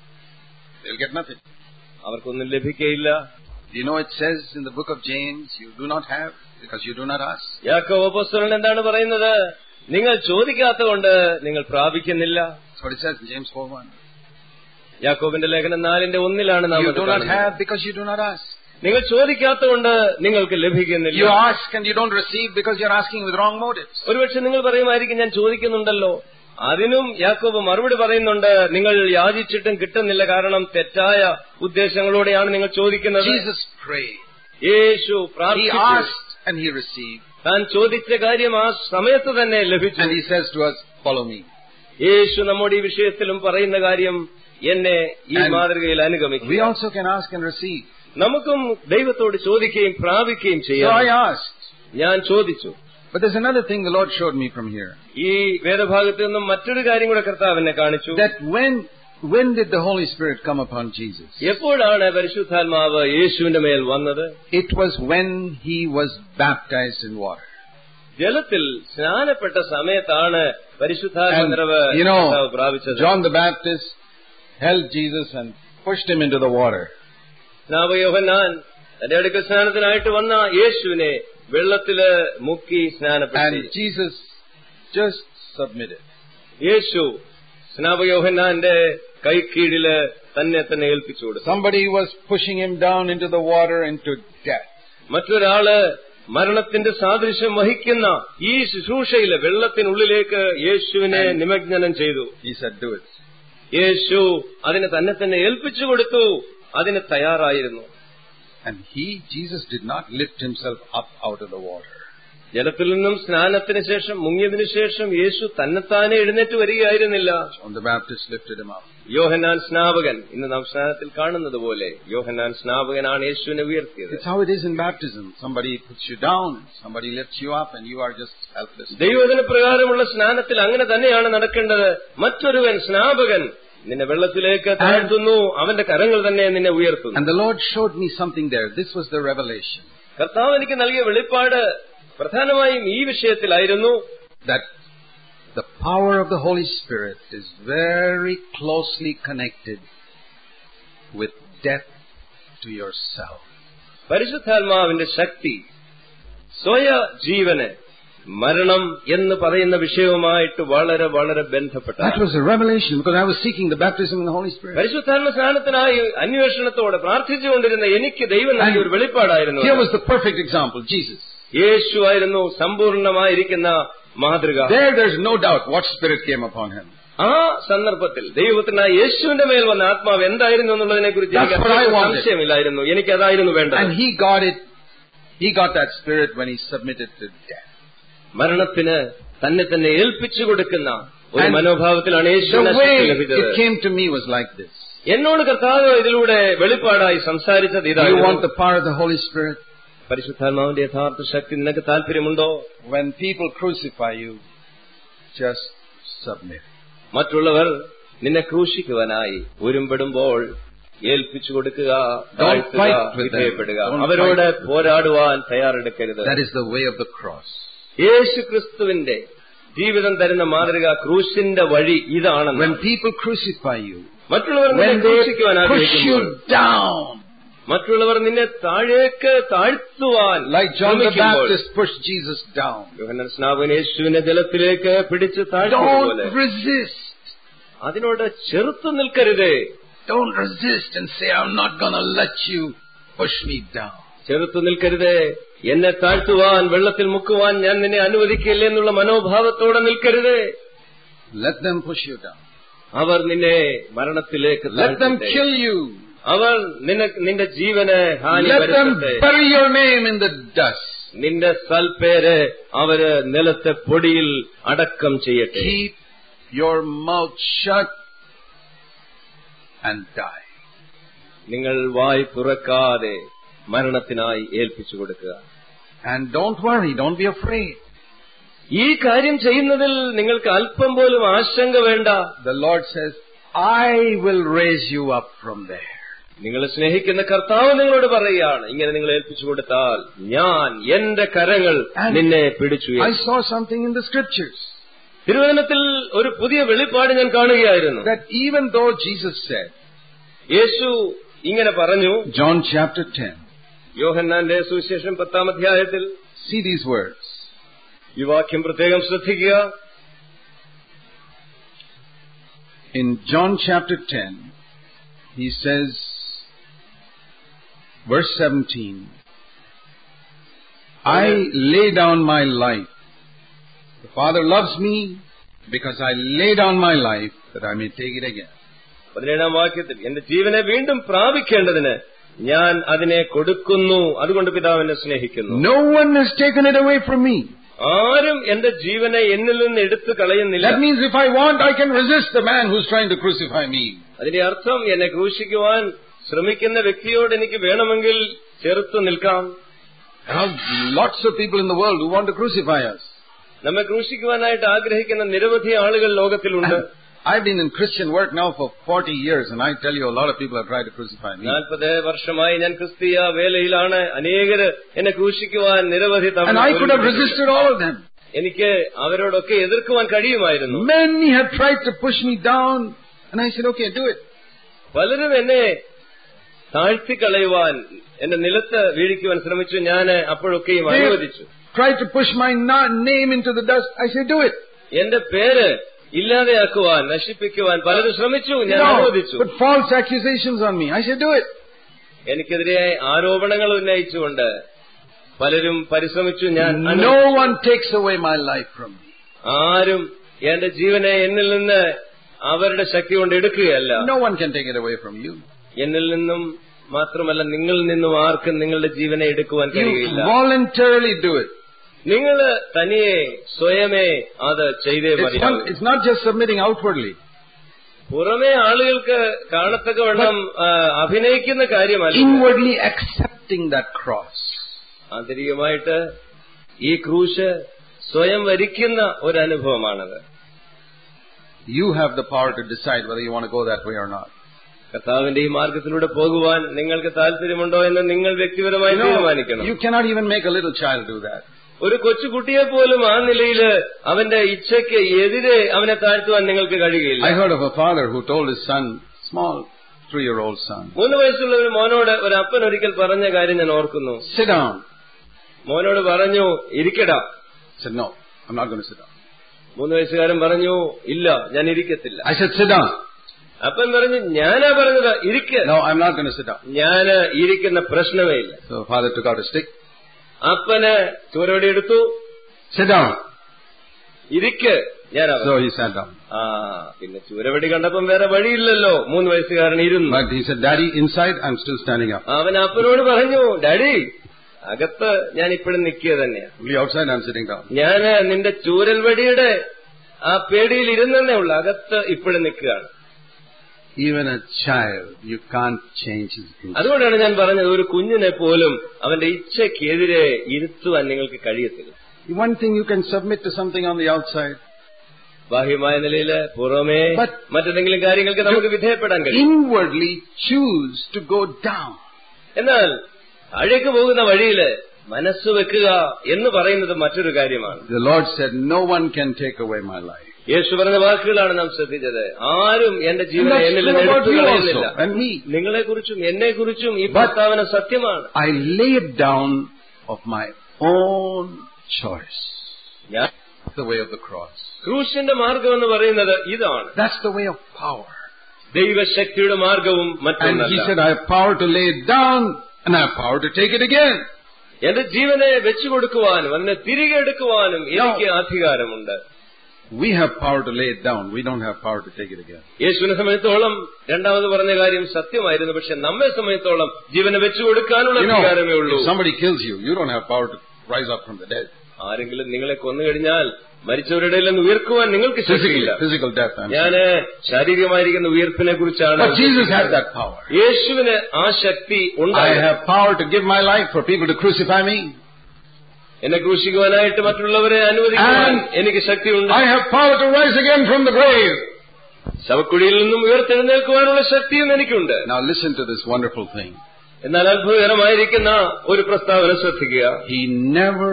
They'll get nothing. അവർക്കൊന്നും ലഭിക്കയില്ല. You know it says in the book of James, you do not have because you do not ask. യാക്കോബ് അപ്പോസ്തലൻ എന്താണ് പറയുന്നത്? നിങ്ങൾ ചോദിക്കാത്തതുകൊണ്ട് നിങ്ങൾ പ്രാപിക്കുന്നില്ല. That's what it says in James four one. യാക്കോബിന്റെ ലേഖനം നാലിന്റെ ഒന്നിലാണ് നാം You do not have because you do not ask. നിങ്ങൾ ചോദിക്കാത്തതുകൊണ്ട് നിങ്ങൾക്ക് ലഭിക്കുന്നില്ല. You ask and you don't receive because you're asking with wrong motives. ഒരുപക്ഷെ നിങ്ങൾ പറയുമായിരിക്കും, ഞാൻ ചോദിക്കുന്നുണ്ടല്ലോ. അതിനും യാക്കോബ് മറുപടി പറയുന്നുണ്ട്, നിങ്ങൾ യാചിച്ചിട്ടും കിട്ടുന്നില്ല, കാരണം തെറ്റായ ഉദ്ദേശങ്ങളോടെയാണ് നിങ്ങൾ ചോദിക്കുന്നത്. Jesus prayed. യേശു He പ്രാർത്ഥിച്ചു. asked and he received. താൻ ചോദിച്ച കാര്യം ആ സമയത്ത് തന്നെ ലഭിച്ചു. And he says to us, follow me. യേശു നമ്മുടെ ഈ വിഷയത്തിലും പറയുന്ന കാര്യം, എന്നെ ഈ And മാതൃകയിൽ അനുഗമിക്കുക. We also can ask and receive. നമുക്കും ദൈവത്തോട് ചോദിക്കുകയും പ്രാപിക്കുകയും So ചെയ്യാം. I asked. ഞാൻ ചോദിച്ചു. But there's another thing the Lord showed me from here. ഈ വേദഭാഗത്ത് നിന്നും മറ്റൊരു കാര്യം കൂടെ കർത്താവ് എന്നെ കാണിച്ചു. That when when did the Holy Spirit come upon Jesus? എപ്പോഴാണ് പരിശുദ്ധാത്മാവ് യേശുവിന്റെ മേൽ വന്നത്? It was when he was baptized in water. ജലത്തിൽ സ്നാനപ്പെട്ട സമയത്താണ് പരിശുദ്ധാത്മ നിറവ് you know, പ്രാപിച്ചത്. John the Baptist held Jesus and pushed him into the water. സ്നാപകയോഹന്നാൻ തന്റെ അടുക്കൽ സ്നാനത്തിനായിട്ട് വന്ന യേശുവിനെ വെള്ളത്തില് മുക്കി സ്നാനപ്പെടുത്തി. And Jesus just submitted. യേശു സ്നാപകയോഹന്നാന്റെ കൈക്കീഴില് തന്നെ തന്നെ ഏൽപ്പിച്ചു കൊടുത്തു. Somebody was pushing him down into the water into death. മറ്റൊരാള് മരണത്തിന്റെ സാദൃശ്യം വഹിക്കുന്ന ഈ ശുശ്രൂഷയില് വെള്ളത്തിനുള്ളിലേക്ക് യേശുവിനെ നിമഗ്നം ചെയ്തു. He said, do it. യേശു അതിനെ തന്നെ തന്നെ ഏൽപ്പിച്ചു കൊടുത്തു. അതിന് തയ്യാറായിരുന്നു. And he, Jesus, did not lift himself up out of the water. ജലത്തിൽ നിന്നും സ്നാനത്തിന് ശേഷം മുങ്ങിയതിനു ശേഷം യേശു തന്നെത്താനെ എഴുന്നേറ്റ് വരികയായിരുന്നില്ല. John the Baptist lifted him up. യോഹന്നാൻ സ്നാപകൻ, ഇന്ന് നാം സ്നാനത്തിൽ കാണുന്നത് പോലെ യോഹന്നാൻ സ്നാപകനാണ് യേശുവിനെ ഉയർത്തിയത്. It's how it is in baptism. Somebody puts you down, somebody lifts you up, and you are just helpless. ദൈവവചന പ്രകാരമുള്ള സ്നാനത്തിൽ അങ്ങനെ തന്നെയാണ് നടക്കേണ്ടത്. മറ്റൊരുവൻ സ്നാപകൻ നിന്നെ വെള്ളത്തിലേക്ക് താഴ്ത്തുന്നു, അവന്റെ കരങ്ങൾ തന്നെ നിന്നെ ഉയർത്തുന്നു. And the Lord showed me something there. This was the revelation. കർത്താവ് എനിക്ക് നൽകിയ വെളിപ്പാട് പ്രധാനമായും ഈ വിഷയത്തിലായിരുന്നു. That the power of the Holy Spirit is very closely connected with death to yourself. പരിശുദ്ധാത്മാവിന്റെ ശക്തി സ്വയ ജീവനെ മരണം എന്ന് പറയുന്ന വിഷയവുമായിട്ട് വളരെ വളരെ ബന്ധപ്പെട്ട That was a revelation because I was seeking the baptism in the Holy Spirit. പരിശുദ്ധാത്മ സ്നാനത്തിനായി അന്വേഷണത്തോടെ പ്രാർത്ഥിച്ചുകൊണ്ടിരുന്ന എനിക്ക് ദൈവം നൽകിയ ഒരു വെളിപ്പാടായിരുന്നു. Here was the perfect example, Jesus. യേശു ആയിരുന്നു സമ്പൂർണമായിരിക്കുന്ന മാതൃക. There there's no doubt what spirit came upon him. ആ സന്ദർഭത്തിൽ ദൈവത്തിന് യേശുവിന്റെ മേൽ വന്ന ആത്മാവ് എന്തായിരുന്നു എന്നുള്ളതിനെ കുറിച്ച് എനിക്ക് സംശയമില്ലായിരുന്നു. എനിക്ക് അതായിരുന്നു വേണ്ടത്. And he got it. He got that spirit when he submitted to death. മരണത്തിന് തന്നെ തന്നെ ഏൽപ്പിച്ചു കൊടുക്കുന്ന ഒരു മനോഭാവത്തിലാണ് യേശുവിനെ ലഭിച്ചത്. It came to me was like this. എന്നോട് കർത്താവ് ഇതിലൂടെ വെളിപ്പാടായി സംസാരിച്ചത് ഇതായിരുന്നു. You want the power of the Holy Spirit? പരിശുദ്ധാത്മാവിന്റെ യഥാർത്ഥ ശക്തി നിനക്ക് താല്പര്യമുണ്ടോ? When people crucify you, just submit. മറ്റുള്ളവർ നിന്നെ ക്രൂശിക്കുവാനായി ഒരുമ്പെടുമ്പോൾ ഏൽപ്പിച്ചു കൊടുക്കുക, വിധേയപ്പെടുക, അവരോട് പോരാടുവാൻ തയ്യാറെടുക്കരുത്. That is the way of the cross. യേശു ക്രിസ്തുവിന്റെ ജീവിതം തരുന്ന മാതൃക ക്രൂശിന്റെ വഴി ഇതാണ്. When people crucify you, മറ്റുള്ളവർ നിന്നെ ക്രൂശിക്കുവാൻ ആഗ്രഹിക്കുമ്പോൾ, മറ്റുള്ളവർ നിന്നെ താഴേക്ക് താഴ്ത്തുവാൻ, like John the Baptist pushed Jesus down. യോഹന്നാൻ സ്നാപകൻ യേശുവിനെ ജലത്തിലേക്ക് പിടിച്ച് താഴ്ത്തിയതുപോലെ, don't resist. അതിനോട് ചെറുത്തു നിൽക്കരുത്. Don't resist and say, I'm not going to let you push me down. ചെറുത്തു നിൽക്കരുത്, എന്നെ താഴ്ത്തുവാൻ, വെള്ളത്തിൽ മുക്കുവാൻ ഞാൻ നിന്നെ അനുവദിക്കില്ല എന്നുള്ള മനോഭാവത്തോടെ നിൽക്കരുത്. Let them push you down. അവർ നിന്നെ മരണത്തിലേക്ക് let them kill you. അവർ നിന്റെ ജീവന് ഹാനി വരുത്തട്ടെ. Let them bury your name in the dust. നിന്റെ സൽപേര് അവര് നിലത്തെ പൊടിയിൽ അടക്കം ചെയ്യട്ടെ. Keep your mouth shut and die. നിങ്ങൾ വായ് തുറക്കാതെ മരണത്തിനായി ഏൽപ്പിച്ചു കൊടുക്കുക. And don't worry, don't be afraid. ഈ കാര്യം ചെയ്യുന്നതിൽ നിങ്ങൾക്ക് അല്പം പോലും ആശങ്ക വേണ്ട. The Lord says, I will raise you up from there. നിങ്ങൾ സ്നേഹിക്കുന്ന കർത്താവ് നിങ്ങളോട് പറയുകയാണ്, ഇങ്ങനെ നിങ്ങൾ ഏൽപ്പിച്ചു കൊടുത്താൽ ഞാൻ എന്റെ കരങ്ങൾ നിന്നെ പിടിച്ചു. I saw something in the scriptures. തിരുവചനത്തിൽ ഒരു പുതിയ വെളിപ്പാട് ഞാൻ കാണുകയായിരുന്നു. That even though Jesus said, യേശു ഇങ്ങനെ പറഞ്ഞു, John chapter ten, യോഹന്നാന്റെ സുവിശേഷം പത്താം അധ്യായത്തിൽ, see these words. ഈ വാക്യം പ്രത്യേകം ശ്രദ്ധിക്കുക. In John chapter ten, he says, verse seventeen, I lay down my life. The Father loves me because I lay down my life that I may take it again. പതിനേഴാം വാക്യത്തിൽ, എന്റെ ജീവനെ വീണ്ടും പ്രാപിക്കേണ്ടതിന് ഞാൻ അതിനെ കൊടുക്കുന്നു, അതുകൊണ്ട് പിതാവ് എന്നെ സ്നേഹിക്കുന്നു. No one has taken it away from me. ആരും എന്റെ ജീവനെ എന്നിൽ നിന്ന് എടുത്തു കളയുന്നില്ല. That means if I want, I can resist the man who's trying to crucify me. അതിന്റെ അർത്ഥം എന്നെ ക്രൂശിക്കുവാൻ ശ്രമിക്കുന്ന വ്യക്തിയോട് എനിക്ക് വേണമെങ്കിൽ ചെറുത്തു നിൽക്കാം. There are lots of people in the world who want to crucify us. നമ്മെ ക്രൂശിക്കുവാനായിട്ട് ആഗ്രഹിക്കുന്ന നിരവധി ആളുകൾ ലോകത്തിലുണ്ട്. I've been in Christian work now for forty years, and I tell you, a lot of people have tried to crucify me. നാൽപ്പത് വർഷമായി ഞാൻ ക്രിസ്തീയ വേലയിലാണ്. അനേകര് എന്നെ ക്രൂശിക്കുവാൻ നിരവധി തവണ, and I could have resisted all of them. എനിക്ക് അവരോടൊക്കെ എതിർക്കുവാൻ കഴിയുമായിരുന്നു. Many have tried to push me down, and I said, okay, do it. പലരും എന്നെ താഴ്ത്തിക്കളയുവാൻ, എന്റെ നിലത്ത് വീഴിക്കുവാൻ ശ്രമിച്ചു. ഞാൻ അപ്പോഴൊക്കെയും അനുവദിച്ചു. Tried to push my name into the dust. I said, do it. എന്റെ പേര് ഇല്ലാതെയാക്കുവാൻ, നശിപ്പിക്കുവാൻ പലരും ശ്രമിച്ചു. ഞാൻ അനുവദിച്ചു. But false accusations on me. I said, do it. എനിക്കെതിരെ ആരോപണങ്ങൾ ഉന്നയിച്ചുകൊണ്ട് പലരും പരിശ്രമിച്ചു. ഞാൻ No one takes away my life from me. ആരും എന്റെ ജീവനെ എന്നിൽ നിന്ന് അവരുടെ ശക്തി കൊണ്ട് എടുക്കുകയല്ല. No one can take it away from you. എന്നിൽ നിന്നും മാത്രമല്ല, നിങ്ങളിൽ നിന്നും ആർക്കും നിങ്ങളുടെ ജീവനെ എടുക്കുവാൻ കഴിയില്ല. You voluntarily do it. നിങ്ങൾ തനിയെ സ്വയമേ അത് ചെയ്തേ മതിയാകൂ. It's not just submitting outwardly. പുറമേ ആളുകൾക്ക് കാണത്തക്കവണ്ണം അഭിനയിക്കുന്ന കാര്യമല്ല. Inwardly accepting that cross. ആന്തരികമായിട്ട് ഈ ക്രൂശ് സ്വയം വരിക്കുന്ന ഒരു അനുഭവമാണത്. You have the power to decide whether you want to go that way or not. കർത്താവിന്റെ ഈ മാർഗത്തിലൂടെ പോകുവാൻ നിങ്ങൾക്ക് താല്പര്യമുണ്ടോ എന്ന് നിങ്ങൾ വ്യക്തിപരമായി തീരുമാനിക്കണം. You cannot even make a little child do that. ഒരു കൊച്ചുകുട്ടിയെ പോലും ആ നിലയിൽ അവന്റെ ഇച്ഛയ്ക്ക് എതിരെ അവനെ താഴ്ത്തുവാൻ നിങ്ങൾക്ക് കഴിയുകയില്ല. I heard of a father who told his son, small three-year-old son, മൂന്ന് വയസ്സുള്ള ഒരു മോനോട് ഒരു അപ്പൻ ഒരിക്കൽ പറഞ്ഞ കാര്യം ഞാൻ ഓർക്കുന്നു. Sit down. മോനോട് പറഞ്ഞു, ഇരിക്കടാ. said, no, I'm not going to sit down. മൂന്ന് വയസ്സുകാരൻ പറഞ്ഞു, ഇല്ല, ഞാൻ ഇരിക്കത്തില്ല. I said, sit down. അപ്പൻ പറഞ്ഞു, ഞാനാ പറഞ്ഞത് ഇരിക്ക. No, I'm not going to sit down. ഞാന് ഇരിക്കുന്ന പ്രശ്നമേ ഇല്ല. So father took out a stick. അപ്പന് ചൂരവടി എടുത്തു. Sit down. ഇരിക്ക്. ഞാനാ. So he sat down. ആ പിന്നെ ചൂരവടി കണ്ടപ്പം വേറെ വഴിയില്ലല്ലോ. മൂന്ന് വയസ്സുകാരൻ ഇരുന്നു. But he said, Daddy, inside I'm still standing up. അവൻ അപ്പനോട് പറഞ്ഞു, ഡാഡി, അകത്ത് ഞാൻ ഇപ്പോഴും നിൽക്കുക തന്നെയാ. Only outside I'm sitting down. ഞാന് നിന്റെ ചൂരൽവടിയുടെ ആ പേടിയിൽ ഇരുന്നേ ഉള്ളു. അകത്ത് ഇപ്പോഴും നിൽക്കുകയാണ്. Even a child, you can't change his instinct. അതുകൊണ്ടാണ് ഞാൻ പറഞ്ഞത്, ഒരു കുഞ്ഞിനെ പോലും അവന്റെ ഇച്ഛയ്ക്കെതിരെ ഇരുത്തുവാൻ നിങ്ങൾക്ക് കഴിയത്തില്ല. One thing you can submit to something on the outside. ബാഹ്യമായ നിലയില് പുറമേ മറ്റെന്തെങ്കിലും കാര്യങ്ങൾക്ക് നമുക്ക് വിധേയപ്പെടാൻ കഴിയും. Inwardly choose to go down. എന്നാൽ താഴേക്ക് പോകുന്ന വഴിയില് മനസ്സ് വെക്കുക എന്ന് പറയുന്നത് മറ്റൊരു കാര്യമാണ്. The Lord said, no one can take away my life. യേശു പറഞ്ഞ വാക്കുകളാണ് നാം ശ്രദ്ധിച്ചത്. ആരും എന്റെ ജീവനെ എന്നിൽ നിന്ന് എടുത്തു കളയുന്നില്ല. നിങ്ങളെക്കുറിച്ചും എന്നെക്കുറിച്ചും ഈ പ്രസ്താവന സത്യമാണ്. I lay it down of my own choice. ഞാൻ the way of the cross. ക്രൂശിന്റെ മാർഗം എന്ന് പറയുന്നത് ഇതാണ്. That's the way of power. ദൈവശക്തിയുടെ മാർഗവും മറ്റൊന്നല്ല. And he said, I have power to lay it down and I have power to take it again. എന്റെ ജീവനെ വെച്ചുകൊടുക്കുവാനും അതിനെ തിരികെ എടുക്കുവാനും എനിക്ക് അധികാരമുണ്ട്. We have power to lay it down. We don't have power to take it again. യേശുവിനെ സംബന്ധിച്ചോളം രണ്ടാമത് പറഞ്ഞ കാര്യം സത്യമായിരുന്നു. പക്ഷെ നമ്മെ സംബന്ധിച്ചോളം ജീവനെ വെച്ചുകൊടുക്കാനുള്ള അധികാരമേ ഉള്ളൂ. If somebody kills you, you don't have power to rise up from the dead. ആരെങ്കിലും നിങ്ങളെ കൊന്നുകഴിഞ്ഞാൽ മരിച്ചവരുടെ ഇടയിൽ നിന്ന് ഉയർക്കുവാൻ നിങ്ങൾക്ക് ശക്തിയില്ല. Physical death. ഞാന് ശാരീരികമായിരിക്കുന്ന ഉയർപ്പിനെ കുറിച്ചാണ്. But Jesus had that power. യേശുവിന് ആ ശക്തി ഉണ്ടായി. I have power to give my life for people to crucify me. എന്നെ ക്രൂശിക്കുവാനായിട്ട് മറ്റുള്ളവരെ അനുവദിക്കാൻ എനിക്ക് ശക്തിയുണ്ട്. I have power to rise again from the grave. ശവക്കുഴിയിൽ നിന്നും ഉയർത്തെഴുന്നേൽക്കുവാനുള്ള ശക്തിയും എനിക്കുണ്ട്. Now listen to this wonderful thing. എന്നാൽ അത്ഭുതകരമായിരിക്കുന്ന ഒരു പ്രസ്താവന ശ്രദ്ധിക്കുക. He never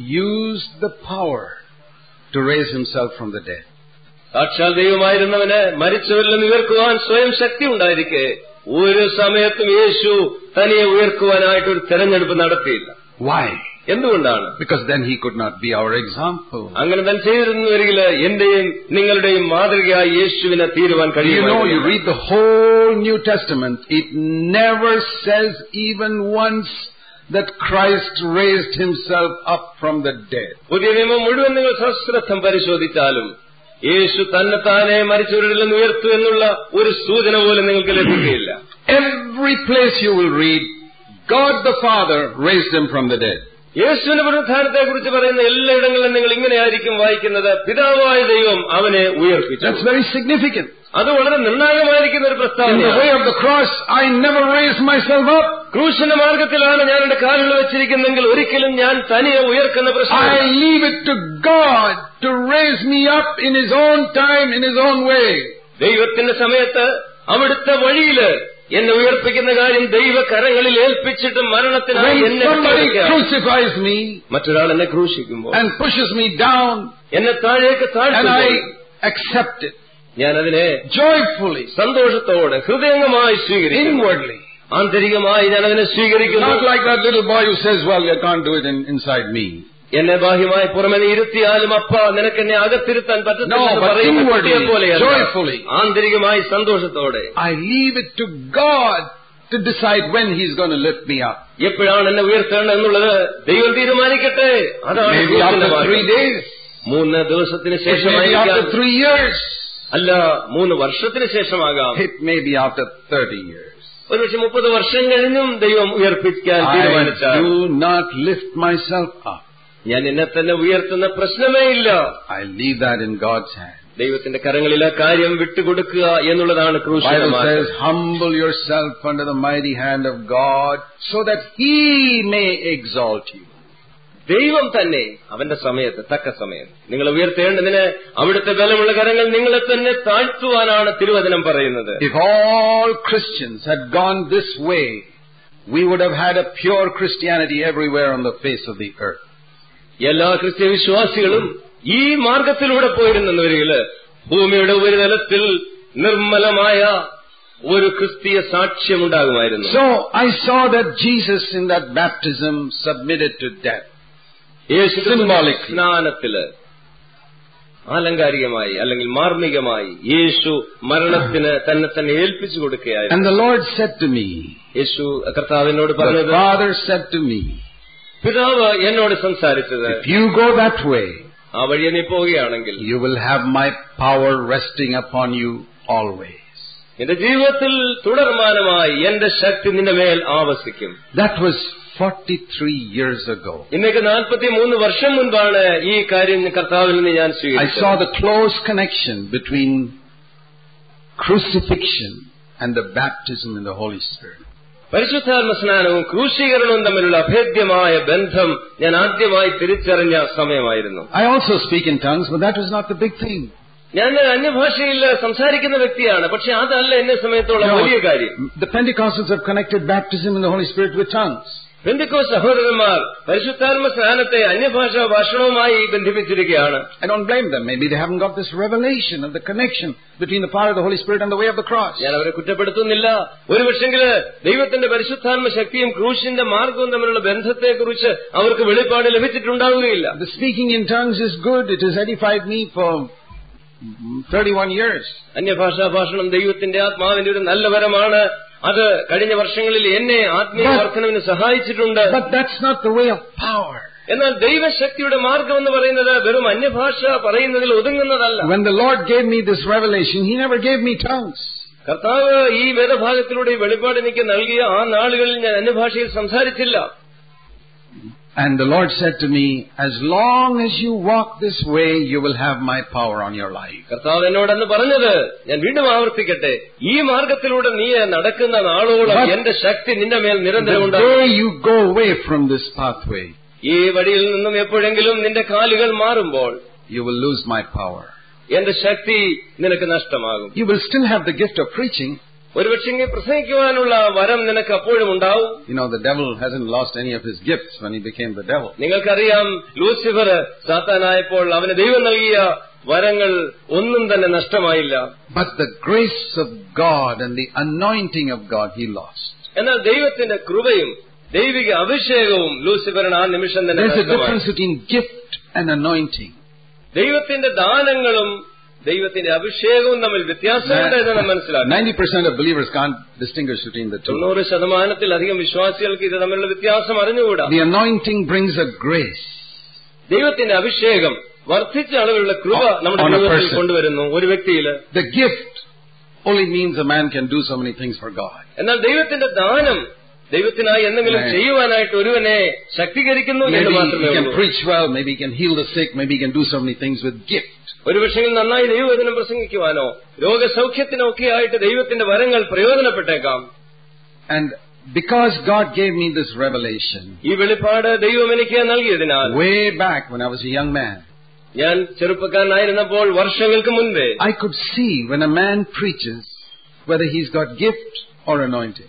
used the power to raise himself from the dead. സാക്ഷാൽ ദൈവമായിരുന്നവന് മരിച്ചവരിൽ നിന്ന് ഉയർക്കുവാൻ സ്വയം ശക്തി ഉണ്ടായിരിക്കെ ഒരു സമയത്തും യേശു തനിയെ ഉയർക്കുവാനായിട്ട് ഒരു തെരഞ്ഞെടുപ്പ് നടത്തിയില്ല. Why? എന്തുകൊണ്ടാണ്? Because then he could not be our example. അങ്ങനെ തന്നെ ചെയ്തിരുന്നുവെങ്കിൽ എന്റെയും നിങ്ങളുടെയും മാതൃകയായി യേശുവിനെ തീരുവാൻ കഴിയും. You know, you read the whole New Testament, it never says even once that Christ raised himself up from the dead. പുതിയ നിയമം മുഴുവൻ നിങ്ങൾ സശ്രദ്ധം പരിശോധിച്ചാലും യേശു തന്നെ താനെ മരിച്ചവരിൽ നിന്ന് ഉയർത്തു എന്നുള്ള ഒരു സൂചന പോലും നിങ്ങൾക്ക് ലഭിക്കുകയില്ല. Every place you will read, God the Father raised him from the dead. യേശുവിന്റെ പുനരുത്ഥാനത്തെ കുറിച്ച് പറയുന്ന എല്ലായിടങ്ങളിലും നിങ്ങൾ ഇങ്ങനെയായിരിക്കും വായിക്കുന്നത്, പിതാവായ ദൈവം അവനെ ഉയർപ്പിച്ചു. That's very significant. അത് വളരെ നിർണായകമായിരിക്കുന്ന ഒരു പ്രസ്താവന. In the way of the cross, I never raised myself up. ക്രൂശിന്റെ മാർഗത്തിലാണ് ഞാൻ എന്റെ കാലുകൾ വെച്ചിരിക്കുന്നെങ്കിൽ ഒരിക്കലും ഞാൻ തനിയെ ഉയർക്കുന്ന പ്രശ്നം. I leave it to God to raise me up in His own time, in His own way. ദൈവത്തിന്റെ സമയത്ത് അവിടുത്തെ വഴിയില് എന്നെ ഉയർപ്പിക്കുന്ന കാര്യം ദൈവകരങ്ങളിൽ ഏൽപ്പിച്ചിട്ട് മരണത്തിനായി എന്നെ crucifies me, മറ്റൊരാൾ എന്നെ ക്രൂശിക്കുമ്പോൾ and pushes me down, എന്നെ താഴേക്ക് താഴ്ത്തുമ്പോൾ and I accept it, ഞാൻ അതിനെ joyfully, സന്തോഷത്തോടെ ഹൃദയംഗമായി സ്വീകരിക്കും. inwardly, ആന്തരികമായി ഞാൻ അതിനെ സ്വീകരിക്കുന്നു. Not like that little boy who says, well, you can't do it in, inside me. എന്നെ ബാഹ്യമായി പുറമെ ഇരുത്തിയാലും അപ്പ നിനക്ക് എന്നെ അകത്തിരുത്താൻ പറ്റുന്ന joyfully, ആന്തരികമായി സന്തോഷത്തോടെ. I leave it to God to decide when He's going to lift me up. എപ്പോഴാണ് എന്നെ ഉയർത്തേണ്ടത് എന്നുള്ളത് ദൈവം തീരുമാനിക്കട്ടെ. അതാണ് maybe after three days, മൂന്ന് ദിവസത്തിന് maybe after three years, അല്ല മൂന്ന് വർഷത്തിന് ശേഷമാകാം, it may be after thirty years. ഒരുപക്ഷെ മുപ്പത് വർഷം കഴിഞ്ഞും ദൈവം ഉയർപ്പിക്കാൻ തീരുമാനിച്ചാൽ, I do not lift myself up. ഞാൻ എന്നെ തന്നെ ഉയർത്തുന്ന പ്രശ്നമേ ഇല്ല. I leave that in God's hand. ദൈവത്തിന്റെ കരങ്ങളിൽ ആ കാര്യം വിട്ടുകൊടുക്കുക എന്നുള്ളതാണ് ക്രൂശിന്റെ മാർഗ്ഗം. Bible says, humble yourself under the mighty hand of God so that He may exalt you. ദൈവം തന്നെ അവന്റെ സമയത്ത് തക്ക സമയത്ത് നിങ്ങളെ ഉയർത്തേണ്ടതിന് അവിടുത്തെ ബലമുള്ള കരങ്ങൾ നിങ്ങളെ തന്നെ താഴ്ത്തുവാനാണ് തിരുവചനം പറയുന്നത്. If all Christians had gone this way, we would have had a pure Christianity everywhere on the face of the earth. എല്ലാ ക്രിസ്ത്യ വിശ്വാസികളും ഈ മാർഗത്തിലൂടെ പോയിരുന്നവരിൽ ഭൂമിയുടെ ഉപരിതലത്തിൽ നിർമ്മലമായ ഒരു ക്രിസ്തീയ സാക്ഷ്യമുണ്ടാകുമായിരുന്നു. So I saw that Jesus in that baptism submitted to death. Symbolically. സ്നാനത്തില് ആലങ്കാരികമായി അല്ലെങ്കിൽ മാർമികമായി യേശു മരണത്തിന് തന്നെ തന്നെ ഏൽപ്പിച്ചു കൊടുക്കുകയായിരുന്നു. And the Lord said to me, യേശു കർത്താവിനോട് പറഞ്ഞത്, the Father said to me, പിതാവ് എന്നോട് സംസാരിച്ചത്, if you go that way, ആ വഴിയെ നീ പോവുകയാണെങ്കിൽ you will have my power resting upon you always. നിന്റെ ജീവിതത്തിൽ തുടർമാനമായി എന്റെ ശക്തി നിന്റെ മേൽ ആവസിക്കും. That was forty-three years ago. ഇന്നേക്ക് നാൽപ്പത്തിമൂന്ന് വർഷം മുൻപാണ് ഈ കാര്യം കർത്താവിൽ നിന്ന് ഞാൻ I സ്വീകരിച്ചത്. saw the close connection between crucifixion and the baptism in the Holy Spirit. പരിശുദ്ധാത്മ സ്നാനവും ക്രൂശീകരണവും തമ്മിലുള്ള അഭേദ്യമായ ബന്ധം ഞാൻ ആദ്യമായി തിരിച്ചറിഞ്ഞ സമയമായിരുന്നു. I also speak in tongues, but that was not the big thing. ഞാൻ അന്യഭാഷയിൽ സംസാരിക്കുന്ന വ്യക്തിയാണ്, പക്ഷെ അതല്ല എന്നെ സമയത്തുള്ള വലിയ കാര്യം. The Pentecostals have connected baptism in the Holy Spirit with tongues. Pentecost സഹോദരന്മാർ പരിശുദ്ധാത്മ സ്നാനത്തെ അന്യഭാഷാ ഭാഷണവുമായി ബന്ധിപ്പിച്ചിരിക്കുകയാണ്. I don't blame them. Maybe they haven't got this revelation of the connection between the power of the Holy Spirit and the way of the cross. ഞാൻ അവരെ കുറ്റപ്പെടുത്തുന്നില്ല. ഒരു പക്ഷെങ്കിൽ ദൈവത്തിന്റെ പരിശുദ്ധാത്മ ശക്തിയും ക്രൂശിന്റെ മാർഗവും തമ്മിലുള്ള ബന്ധത്തെക്കുറിച്ച് അവർക്ക് വെളിപ്പാട് ലഭിച്ചിട്ടുണ്ടാവുകയില്ല. The speaking in tongues is good. It has edified me for thirty-one years. അന്യഭാഷാ ഭാഷണം ദൈവത്തിന്റെ ആത്മാവിന്റെ ഒരു നല്ല വരമാണ്. അത് കഴിഞ്ഞ വർഷങ്ങളിൽ എന്നെ ആത്മീയ വർധനവിന് സഹായിച്ചിട്ടുണ്ട്. But that's not the way of power. എന്നാൽ ദൈവശക്തിയുടെ മാർഗം എന്ന് പറയുന്നത് വെറും അന്യഭാഷ പറയുന്നതിൽ ഒതുങ്ങുന്നതല്ല. When the Lord gave me this revelation, He never gave me tongues. കർത്താവ് ഈ വേദഭാഗത്തിലൂടെ ഈ വെളിപ്പാട് എനിക്ക് നൽകിയ ആ നാളുകളിൽ ഞാൻ അന്യഭാഷയിൽ സംസാരിച്ചില്ല. And the Lord said to me, as long as you walk this way, you will have my power on your life. കർത്താവ് എന്നോടന്ന് പറഞ്ഞത്, ഞാൻ വീണ്ടും ആവർത്തിക്കട്ടെ, ഈ മാർഗത്തിലൂടെ നീ നടക്കുന്ന നാളോളം എന്റെ ശക്തി നിന്റെ മേൽ നിരന്തരം ഉണ്ടാകും. The day you go away from this pathway, ഈ വഴിയിൽ നിന്നും എപ്പോഴെങ്കിലും നിന്റെ കാലുകൾ മാറുമ്പോൾ, you will lose my power. എന്റെ ശക്തി നിനക്ക് നഷ്ടമാകും. You will still have the gift of preaching. ഒരുപക്ഷെങ്കിൽ പ്രസംഗിക്കുവാനുള്ള വരം നിനക്ക് അപ്പോഴും ഉണ്ടാവും. You know, the devil hasn't lost any of his gifts when he became the devil. നിങ്ങൾക്കറിയാം, ലൂസിഫർ സാത്താനായപ്പോൾ അവന് ദൈവം നൽകിയ വരങ്ങൾ ഒന്നും തന്നെ നഷ്ടമായില്ല. But the grace of God and the anointing of God he lost. എന്നാൽ ദൈവത്തിന്റെ കൃപയും ദൈവിക അഭിഷേകവും ലൂസിഫറിന് ആ നിമിഷം തന്നെ There's a നഷ്ടമായി. difference between gift and anointing. ദൈവത്തിന്റെ ദാനങ്ങളും ദൈവത്തിന്റെ അഭിഷേകവും തമ്മിൽ വ്യത്യാസമുണ്ട് എന്ന് നാം മനസ്സിലാക്കണം. ninety percent of believers can't distinguish between the two. തൊണ്ണൂറ് ശതമാനത്തിലധികം വിശ്വാസികൾക്ക് ഇത് തമ്മിലുള്ള വ്യത്യാസം അറിഞ്ഞുകൂടാ. The anointing brings a grace. ദൈവത്തിന്റെ അഭിഷേകം വർദ്ധിച്ച അളവിലുള്ള കൃപ നമ്മുടെ ജീവിതത്തിൽ കൊണ്ടുവരുന്നു ഒരു വ്യക്തിയില്. The gift only means a man can do so many things for God. എന്നാൽ ദൈവത്തിന്റെ ദാനം ദൈവത്തിനായി എന്തെങ്കിലും ചെയ്യുവാനായിട്ട് ഒരുവനെ ശക്തീകരിക്കുന്നു എന്ന് മാത്രമേ Maybe he ഉള്ളൂ. can preach well, maybe he can heal the sick, maybe he can do so many things with gift. ഒരുപക്ഷെ നന്നായി ദൈവവചനം പ്രസംഗിക്കുവാനോ രോഗസൗഖ്യത്തിനോ ഒക്കെ ആയിട്ട് ദൈവത്തിന്റെ വരങ്ങൾ പ്രയോജനപ്പെട്ടേക്കാം. And because God gave me this revelation, ഈ വെളിപ്പാട് ദൈവം എനിക്ക് നൽകിയതിനാൽ, way back when I was a young man, ഞാൻ ചെറുപ്പക്കാരനായിരുന്നപ്പോൾ വർഷങ്ങൾക്ക് മുൻപേ I could see when a man preaches whether he's got gift or anointing.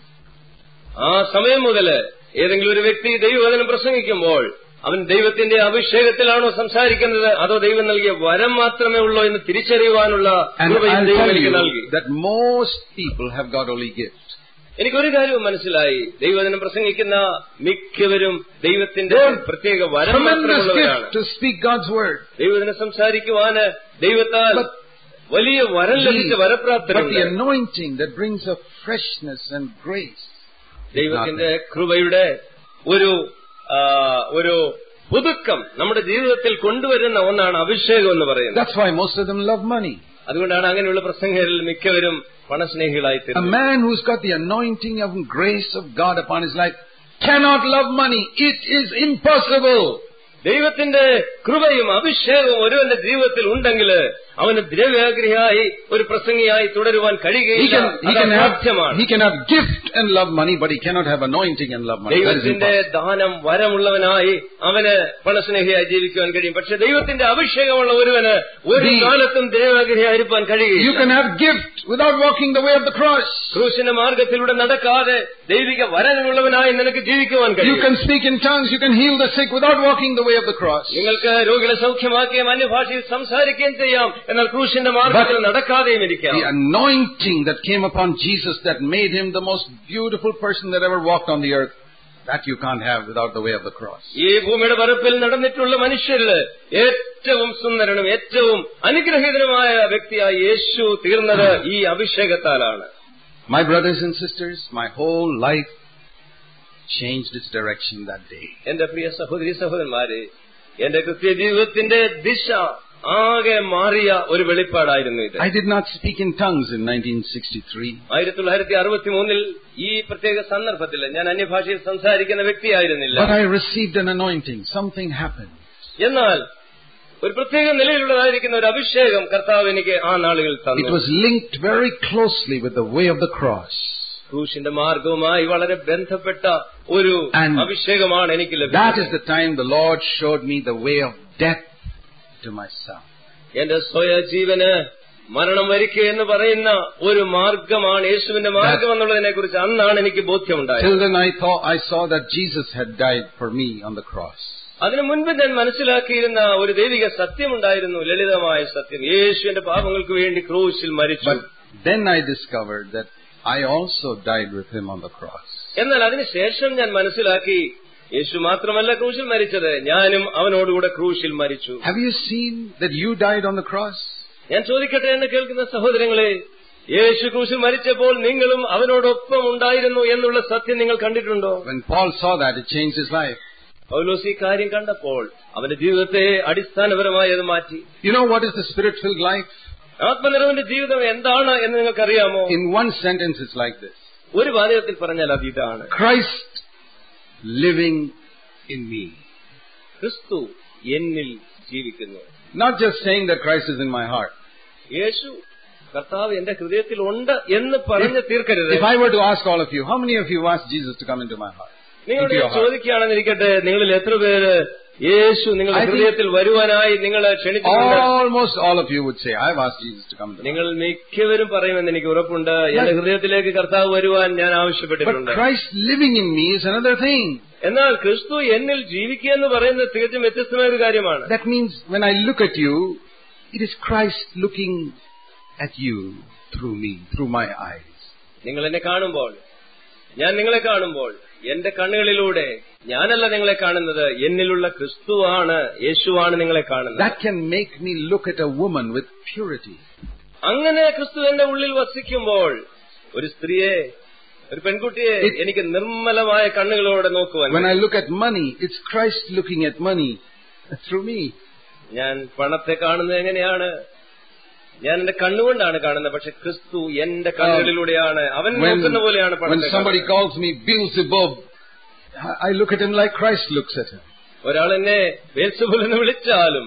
ആ സമയം മുതല് ഏതെങ്കിലും ഒരു വ്യക്തി ദൈവവചനം പ്രസംഗിക്കുമ്പോൾ അവൻ ദൈവത്തിന്റെ അഭിഷേകത്തിലാണോ സംസാരിക്കുന്നത് അതോ ദൈവം നൽകിയ വരം മാത്രമേ ഉള്ളൂ എന്ന് തിരിച്ചറിയുവാനുള്ള കൃപയും ദൈവം എനിക്ക് നൽകി. That most people have got only gift. എനിക്കൊരു കാര്യവും മനസ്സിലായി, ദൈവവചനം പ്രസംഗിക്കുന്ന മിക്കവരും ദൈവത്തിന്റെ പ്രത്യേക വരം മാത്രമുള്ളവരാണ്. To speak God's word. ദൈവവചനം സംസാരിക്കുവാന് ദൈവത്താൽ വലിയ വരം ലഭിച്ച വരപ്രാപ്തരുണ്ട്. But the anointing that brings a freshness and grace. ദൈവത്തിന്റെ കൃപയുടെ ഒരു ഒരു പുതുക്കം നമ്മുടെ ജീവിതത്തിൽ കൊണ്ടുവരുന്ന ഒന്നാണ് അഭിഷേകം എന്ന് പറയുന്നത്. That's why most of them love money. അതുകൊണ്ടാണ് അങ്ങനെയുള്ള പ്രസംഗകരിൽ മിക്കവരും പണസ്നേഹികളായി തീരുന്നത്. A man who's got the anointing of grace of God upon his life cannot love money. It is impossible. ദൈവത്തിന്റെ കൃപയും അഭിഷേകവും ഒരുവന്റെ ജീവിതത്തിൽ ഉണ്ടെങ്കിൽ അവന് ദ്രവ്യാഗ്രഹിയായി ഒരു പ്രസംഗിയായി തുടരുവാൻ കഴിയുകയില്ല. He can have gift and love money, but he cannot have anointing and love money. ദൈവത്തിന്റെ ദാനം വരമുള്ളവനായി അവന് പണസ്നേഹിയായി ജീവിക്കുവാൻ കഴിയും. പക്ഷെ ദൈവത്തിന്റെ അഭിഷേകമുള്ള ഒരുവന് ഒരു കാലത്തും ദ്രവ്യാഗ്രഹിയായിരിക്കാൻ കഴിയുകയില്ല. You can have gift without walking the way of the cross. ക്രൂശിന്റെ മാർഗത്തിലൂടെ നടക്കാതെ ദൈവിക വരമുള്ളവനായി നിനക്ക് ജീവിക്കുവാൻ കഴിയും. You can speak in tongues, you can heal the sick without walking the way of the cross. നിങ്ങൾക്ക് രോഗികളെ സൗഖ്യമാക്കുകയും അന്യഭാഷയിൽ സംസാരിക്കുകയും ചെയ്യാം, എന്നാൽ ക്രൂശിന്റെ മാർഗത്തിൽ നടക്കാതെയും ഇരിക്കാം. The anointing that came upon Jesus that made him the most beautiful person that ever walked on the earth That you can't have without the way of the cross. ഈ ഭൂമിയുടെ പരപ്പിൽ നടന്നിട്ടുള്ള മനുഷ്യരില് ഏറ്റവും സുന്ദരനും ഏറ്റവും അനുഗ്രഹീതനുമായ വ്യക്തിയായി യേശു തീർന്നത് ഈ അഭിഷേകത്താലാണ്. My brothers and sisters, my whole life changed its direction that day. എന്റെ പ്രിയ സഹോദരി സഹോദരന്മാരെ, എന്റെ ക്രിസ്തീയ ജീവിതത്തിന്റെ ദിശ ആകെ മാറിയ ഒരു വെളിപ്പാടായിരുന്നു ഇത്. I did not speak in tongues in nineteen sixty-three. ആയിരത്തി തൊള്ളായിരത്തി അറുപത്തി മൂന്നിൽ ഈ പ്രത്യേക സന്ദർഭത്തിൽ ഞാൻ അന്യഭാഷയിൽ സംസാരിക്കുന്ന വ്യക്തിയായിരുന്നില്ല. But I received an anointing. Something happened. എന്നാൽ ഒരു പ്രത്യേക നിലയിലുള്ളതായിരിക്കുന്ന ഒരു അഭിഷേകം കർത്താവ് എനിക്ക് ആ നാളുകളിൽ തന്നു. It was linked very closely with the way of the cross. ക്രൂശിന്റെ മാർഗവുമായി വളരെ ബന്ധപ്പെട്ട ഒരു അഭിഷേകമാണ് എനിക്ക് ലഭിച്ചത്. That is the time the Lord showed me the way of death to myself. എന്റെ സ്വയജീവന് മരണം വരിക്കുക എന്ന് പറയുന്ന ഒരു മാർഗമാണ് യേശുവിന്റെ മാർഗം എന്നുള്ളതിനെ കുറിച്ച് അന്നാണ് എനിക്ക് ബോധ്യമുണ്ടായത്. Till then I thought I saw that Jesus had died for me on the cross. അതിനു മുൻപ് ഞാൻ മനസ്സിലാക്കിയിരുന്ന ഒരു ദൈവിക സത്യമുണ്ടായിരുന്നു, ലളിതമായ സത്യം. യേശുവിന്റെ പാപങ്ങൾക്ക് വേണ്ടി ക്രൂശിൽ മരിച്ചു. But then I discovered that I also died with him on the cross. എന്നാൽ അതിനുശേഷം ഞാൻ മനസ്സിലാക്കി യേശു മാത്രമല്ല ക്രൂശിൽ മരിച്ചത്, ഞാനും അവനോടുകൂടെ ക്രൂശിൽ മരിച്ചു. Have you seen that you died on the cross? ഞാൻ ചോദിക്കട്ടെ എന്ന് കേൾക്കുന്ന സഹോദരങ്ങളെ, യേശു ക്രൂശിൽ മരിച്ചപ്പോൾ നിങ്ങളും അവനോടൊപ്പം ഉണ്ടായിരുന്നു എന്നുള്ള സത്യം നിങ്ങൾ കണ്ടിട്ടുണ്ടോ? When Paul saw that, it changed his life. പൗലോസ് ഈ കാര്യം കണ്ടപ്പോൾ അവന്റെ ജീവിതത്തെ അടിസ്ഥാനപരമായി അത് മാറ്റി. You know what is the spirit-filled life? ആത്മനിറവിന്റെ ജീവിതം എന്താണ് എന്ന് നിങ്ങൾക്കറിയാമോ? In one sentence it's like this. ഒരു വാചകത്തിൽ പറഞ്ഞാൽ അത് ഇതാണ്: Christ living in me. ക്രിസ്തു എന്നിൽ ജീവിക്കുന്നു. Not just saying that Christ is in my heart. യേശു കർത്താവ് എന്റെ ഹൃദയത്തിൽ ഉണ്ട് എന്ന് പറഞ്ഞു തീർക്കരുത്. If I were to ask all of you, how many of you asked Jesus to come into my heart? നിങ്ങളോട് ചോദിക്കുകയാണെന്നിരിക്കട്ടെ, നിങ്ങളിൽ എത്ര പേര് യേശു നിങ്ങളുടെ ഹൃദയത്തിൽ വരുവാനായി നിങ്ങളെ ക്ഷണിച്ചിട്ടുണ്ട്? Almost all of you would say, I've asked Jesus to come into my heart. നിങ്ങൾ മിക്കവരും പറയുമെന്ന് എനിക്ക് ഉറപ്പുണ്ട്, എന്റെ ഹൃദയത്തിലേക്ക് കർത്താവ് വരുവാൻ ഞാൻ ആവശ്യപ്പെട്ടിട്ടുണ്ട്. But Christ living in me is another thing. എന്നാൽ ക്രിസ്തു എന്നിൽ ജീവിക്കുക എന്ന് പറയുന്നത് തികച്ചും വ്യത്യസ്തമായ ഒരു കാര്യമാണ്. That means when I look at you, it is Christ looking at you through me, through my eyes. നിങ്ങൾ എന്നെ കാണുമ്പോൾ, ഞാൻ നിങ്ങളെ കാണുമ്പോൾ എന്റെ കണ്ണുകളിലൂടെ ഞാനല്ല നിങ്ങളെ കാണുന്നത്, എന്നിലുള്ള ക്രിസ്തുവാണ്, യേശുവാണ് നിങ്ങളെ കാണുന്നത്. That can make me look at a woman with purity. അങ്ങനെ ക്രിസ്തു എന്റെ ഉള്ളിൽ വസിക്കുമ്പോൾ ഒരു സ്ത്രീയെ, ഒരു പെൺകുട്ടിയെ എനിക്ക് നിർമ്മലമായ കണ്ണുകളോടെ നോക്കുവാൻ. When I look at money, it's Christ looking at money through me. ഞാൻ പണത്തെ കാണുന്നത് എങ്ങനെയാണ്? ഞാൻ എന്റെ കണ്ണുകൊണ്ടാണ് കാണുന്നത്, പക്ഷെ ക്രിസ്തു എന്റെ കണ്ണുകളിലൂടെയാണ്, അവൻ നോക്കുന്ന പോലെയാണ് പണം. When somebody calls me Beelzebub, I look at him like Christ looks at him. ഒരാൾ എന്നെ ബേൽസെബൂൽ എന്ന് വിളിച്ചാലും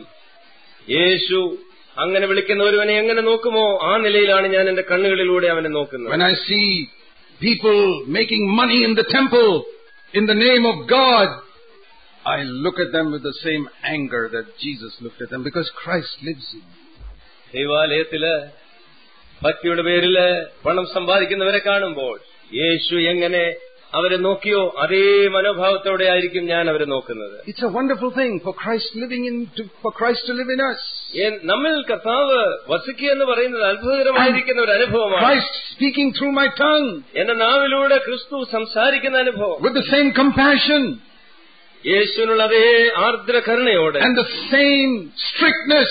യേശു അങ്ങനെ വിളിക്കുന്ന ഒരുവനെ എങ്ങനെ നോക്കുമോ ആ നിലയിലാണ് ഞാൻ എന്റെ കണ്ണുകളിലൂടെ അവനെ നോക്കുന്നത്. When I see people making money in the temple in the name of God, I look at them with the same anger that Jesus looked at them, because Christ lives in me. ദൈവാലയത്തില് ഭക്തിയുടെ പേരില് പണം സമ്പാദിക്കുന്നവരെ കാണുമ്പോൾ യേശു എങ്ങനെ അവരെ നോക്കിയോ അതേ മനോഭാവത്തോടെ ആയിരിക്കും ഞാൻ അവരെ നോക്കുന്നത്. It's a wonderful thing for Christ living in to, for Christ to live in us. നമ്മിൽ കർത്താവ് വസിക്കുക എന്ന് പറയുന്നത് അത്ഭുതകരമായിരിക്കുന്ന ഒരു അനുഭവമാണ്. Christ speaking through my tongue. എന്റെ നാവിലൂടെ ക്രിസ്തു സംസാരിക്കുന്ന അനുഭവം. With the same compassion. യേശുവിനുള്ള അതേ ആർദ്ര കരുണയോടെ. And the same strictness.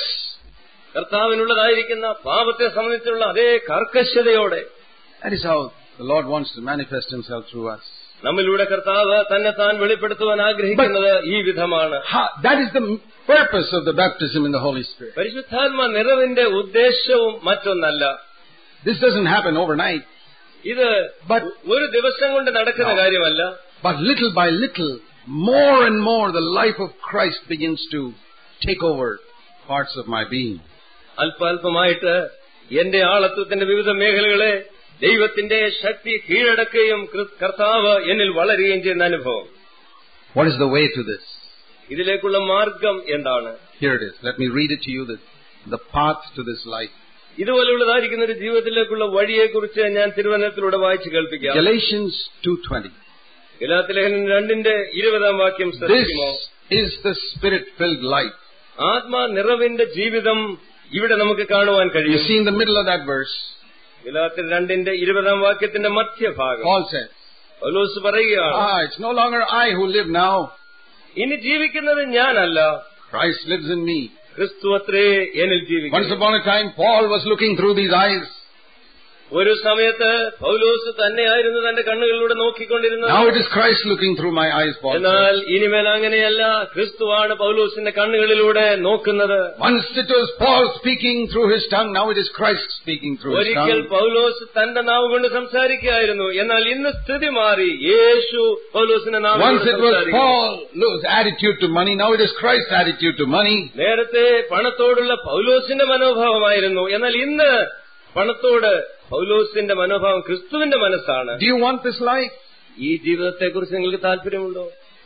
കർത്താവിനുള്ളതായിരിക്കുന്ന പാപത്തെ സംബന്ധിച്ചുള്ള അതേ കർക്കശതയോടെ. That is how the Lord wants to manifest himself through us. നമ്മിലൂടെ കർത്താവ് തന്നെ താൻ വെളിപ്പെടുത്തുവാൻ ആഗ്രഹിക്കുന്നത് ഈ വിധമാണ്. That is the purpose of the baptism in the Holy Spirit. പരിശുദ്ധാത്മ നിറവിന്റെ ഉദ്ദേശവും മറ്റൊന്നല്ല. This doesn't happen overnight. ഇത് ഒരു ദിവസം കൊണ്ട് നടക്കുന്ന കാര്യമല്ല. But little by little, more and more, the life of Christ begins to take over parts of my being. അല്പാൽപമായിട്ട് എന്റെ ആളത്വത്തിന്റെ വിവിധ മേഖലകളെ ദൈവത്തിന്റെ ശക്തി കീഴടക്കുകയും കർത്താവ് എന്നിൽ വളരുകയും ചെയ്യുന്ന അനുഭവം. What is the way to this? ഇതിലേക്കുള്ള മാർഗം എന്താണ്? Here it is. Let me read it to you, the, the path to this life. ഇതുപോലെയുള്ളതായിരിക്കുന്ന ഒരു ജീവിതത്തിലേക്കുള്ള വഴിയെക്കുറിച്ച് ഞാൻ തിരുവചനത്തിലൂടെ വായിച്ചു കേൾപ്പിക്കാം. Galatians two twenty. ഗലാത്യലേഖനം രണ്ടിന്റെ ഇരുപതാം വാക്യം ശ്രദ്ധിക്കുമോ? This is the spirit-filled life. ആത്മാ നിറവിന്റെ ജീവിതം ഇവിടെ നമുക്ക് കാണുവാൻ കഴിയും. You see in the middle of that verse. ഗലാത്യർ രണ്ടിന്റെ ഇരുപതാം വാക്യത്തിന്റെ മധ്യഭാഗം. Paul says, പൗലോസ് പറയുകയാണ്, Ah, it's no longer I who live now. ഇനി ജീവിക്കുന്നത് ഞാനല്ല, Christ lives in me. ക്രിസ്തു അത്രേ എന്നിൽ Once ജീവിക്കുന്നു. upon a time, Paul was looking through these eyes. ഒരു സമയത്ത് പൗലോസ് തന്നെയായിരുന്നു തന്റെ കണ്ണുകളിലൂടെ നോക്കിക്കൊണ്ടിരുന്നത്. Now it is Christ looking through my eyes, Paul says. എന്നാൽ ഇനിമേൽ അങ്ങനെയല്ല, ക്രിസ്തുവാണ് പൗലോസിന്റെ കണ്ണുകളിലൂടെ നോക്കുന്നത്. Once it was Paul speaking through his tongue, now it is Christ speaking through his ഒരിക്കൽ tongue. പൗലോസ് തന്റെ നാവ് കൊണ്ട് സംസാരിക്കുകയായിരുന്നു. എന്നാൽ ഇന്ന് സ്ഥിതി മാറി, യേശു പൗലോസിന്റെ നാവ് Once കൊണ്ട് it was സംസാരിക്കുന്നു. Paul's attitude to money, now it is Christ's attitude to money. നേരത്തെ പണത്തോടുള്ള പൗലോസിന്റെ മനോഭാവമായിരുന്നു. എന്നാൽ ഇന്ന് പണത്തോട് പൗലോസിന്റെ മനോഭാവം ക്രിസ്തുവിന്റെ മനസ്സാണ്. Do you want this life? ഈ ജീവിതത്തെക്കുറിച്ച് നിങ്ങൾക്ക് താല്പര്യമുണ്ടോ?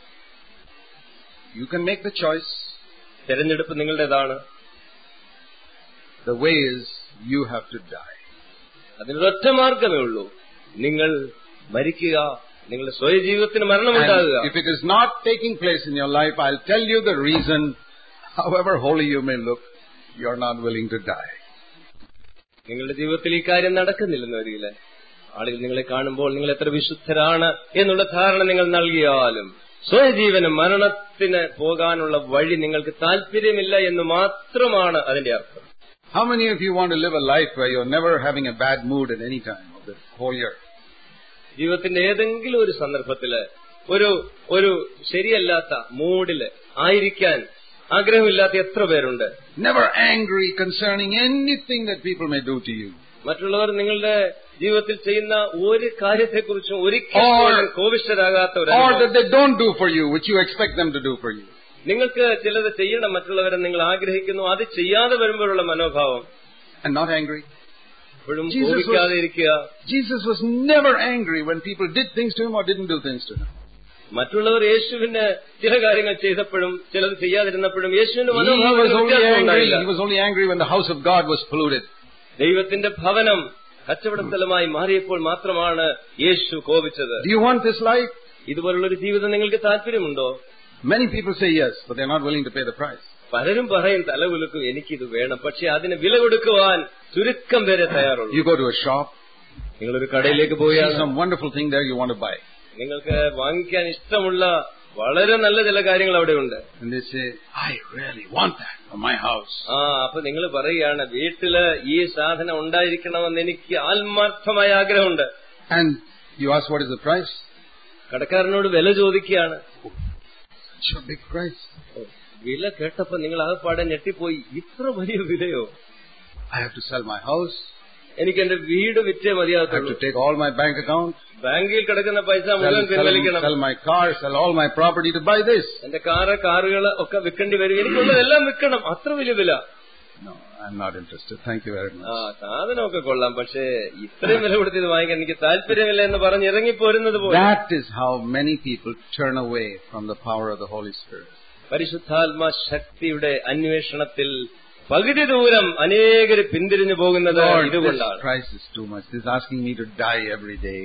You can make the choice. തെരഞ്ഞെടുപ്പ് നിങ്ങളുടേതാണ്. The way is you have to die. അതിനൊരൊറ്റ മാർഗമേ ഉള്ളൂ, നിങ്ങൾ മരിക്കുക, നിങ്ങളുടെ സ്വയ ജീവിതത്തിന് മരണമുണ്ടാകുക. And if it is not taking place in your life, I'll tell you the reason. However holy you may look, you're not willing to die. നിങ്ങളുടെ ജീവിതത്തിൽ ഈ കാര്യം നടക്കുന്നില്ലെന്ന് വരികില്ല. ആളുകൾ നിങ്ങളെ കാണുമ്പോൾ നിങ്ങൾ എത്ര വിശുദ്ധരാണ് എന്നുള്ള ധാരണ നിങ്ങൾ നൽകിയാലും സ്വയജീവനും മരണത്തിന് പോകാനുള്ള വഴി നിങ്ങൾക്ക് താല്പര്യമില്ല എന്ന് മാത്രമാണ് അതിന്റെ അർത്ഥം. How many of you want to live a life where you're never having a bad mood at any time of the whole year? ജീവിതത്തിന്റെ ഏതെങ്കിലും ഒരു സന്ദർഭത്തില് ഒരു ഒരു ശരിയല്ലാത്ത മൂഡില് ആയിരിക്കാൻ ആഗ്രഹമില്ലാത്ത എത്ര പേരുണ്ട്? Never angry concerning anything that people may do to you. മറ്റുള്ളവർ നിങ്ങളുടെ ജീവിതത്തിൽ ചെയ്യുന്ന ഒരു കാര്യത്തെക്കുറിച്ചും ഒരിക്കലും കോപിഷ്ഠരാകാത്തവർ. Or that they don't do for you, which you expect them to do for you. നിങ്ങൾക്ക് ചിലത് ചെയ്യണം, മറ്റുള്ളവരെ നിങ്ങൾ ആഗ്രഹിക്കുന്നു, അത് ചെയ്യാതെ വരുമ്പോഴുള്ള മനോഭാവം. And not angry. എപ്പോഴും കോപിക്കാതെ ഇരിക്കുക. Jesus was never angry when people did things to him or didn't do things to him. മറ്റുള്ളവർ യേശുവിന് ചില കാര്യങ്ങൾ ചെയ്തപ്പോഴും ചിലത് ചെയ്യാതിരുന്നപ്പോഴും യേശുവിന്റെ He was മനോഭാവം only angry. ഉണ്ടായില്ല. He was only angry when the house of God was polluted. ദൈവത്തിന്റെ ഭവനം കച്ചവടസ്ഥലമായി മാറിയപ്പോൾ മാത്രമാണ് യേശു കോപിച്ചത്. Do you want this life? ഇതുപോലുള്ളൊരു ജീവിതം നിങ്ങൾക്ക് താല്പര്യമുണ്ടോ? Many people say yes, but they're not willing to pay the price. പലരും പറയും തലകുലുക്കും, എനിക്കിത് വേണം, പക്ഷെ അതിന് വില കൊടുക്കുവാൻ ചുരുക്കം പേരെ തയ്യാറുള്ളൂ. You go to a shop, നിങ്ങളൊരു കടയിലേക്ക് see പോയാൽ some wonderful thing there you want to buy. നിങ്ങൾക്ക് വാങ്ങിക്കാൻ ഇഷ്ടമുള്ള വളരെ നല്ല ചില കാര്യങ്ങൾ അവിടെ ഉണ്ട്. And they say, I really want that for my house. ആ അപ്പൊ നിങ്ങൾ പറയുകയാണ്, വീട്ടില് ഈ സാധനം ഉണ്ടായിരിക്കണമെന്ന് എനിക്ക് ആത്മാർത്ഥമായ ആഗ്രഹമുണ്ട്. And you ask what is the price? കടക്കാരനോട് വില ചോദിക്കുകയാണ്. Such a big price. വില കേട്ടപ്പോ നിങ്ങൾ ആകെപ്പാടെ ഞെട്ടിപ്പോയി. ഇത്ര വലിയ വിലയോ? I have to sell my house. എനിക്ക് എന്റെ വീട് വിറ്റേ I have മതിയാകത്തുള്ളൂ. to take all my bank accounts. ബാങ്കിൽ കിടക്കുന്ന പൈസ Sell, മുഴുവൻ sell, പിൻവലിക്കണം. sell my car, sell all my property to buy this. എന്റെ കാറ് കാറുകൾ ഒക്കെ വിൽക്കേണ്ടി വരും. എനിക്കുള്ളതെല്ലാം വിൽക്കണം. അത്ര വലിയ വില. No, I'm not interested. Thank you very ആ much. സാധനമൊക്കെ കൊള്ളാം, പക്ഷേ ഇത്രയും വില കൊടുത്ത് ഇത് വാങ്ങിക്കാൻ എനിക്ക് താല്പര്യമില്ല എന്ന് പറഞ്ഞ് ഇറങ്ങിപ്പോരുന്നത് പോലെ. That is how many people turn away from the power of the Holy Spirit. പരിശുദ്ധാത്മ ശക്തിയുടെ അന്വേഷണത്തിൽ പകുതി ദൂരം അനേകര് പിന്തിരിഞ്ഞു പോകുന്നത് Lord, ഇതുകൊണ്ടാണ്. this price is too much. This is asking me to die every day.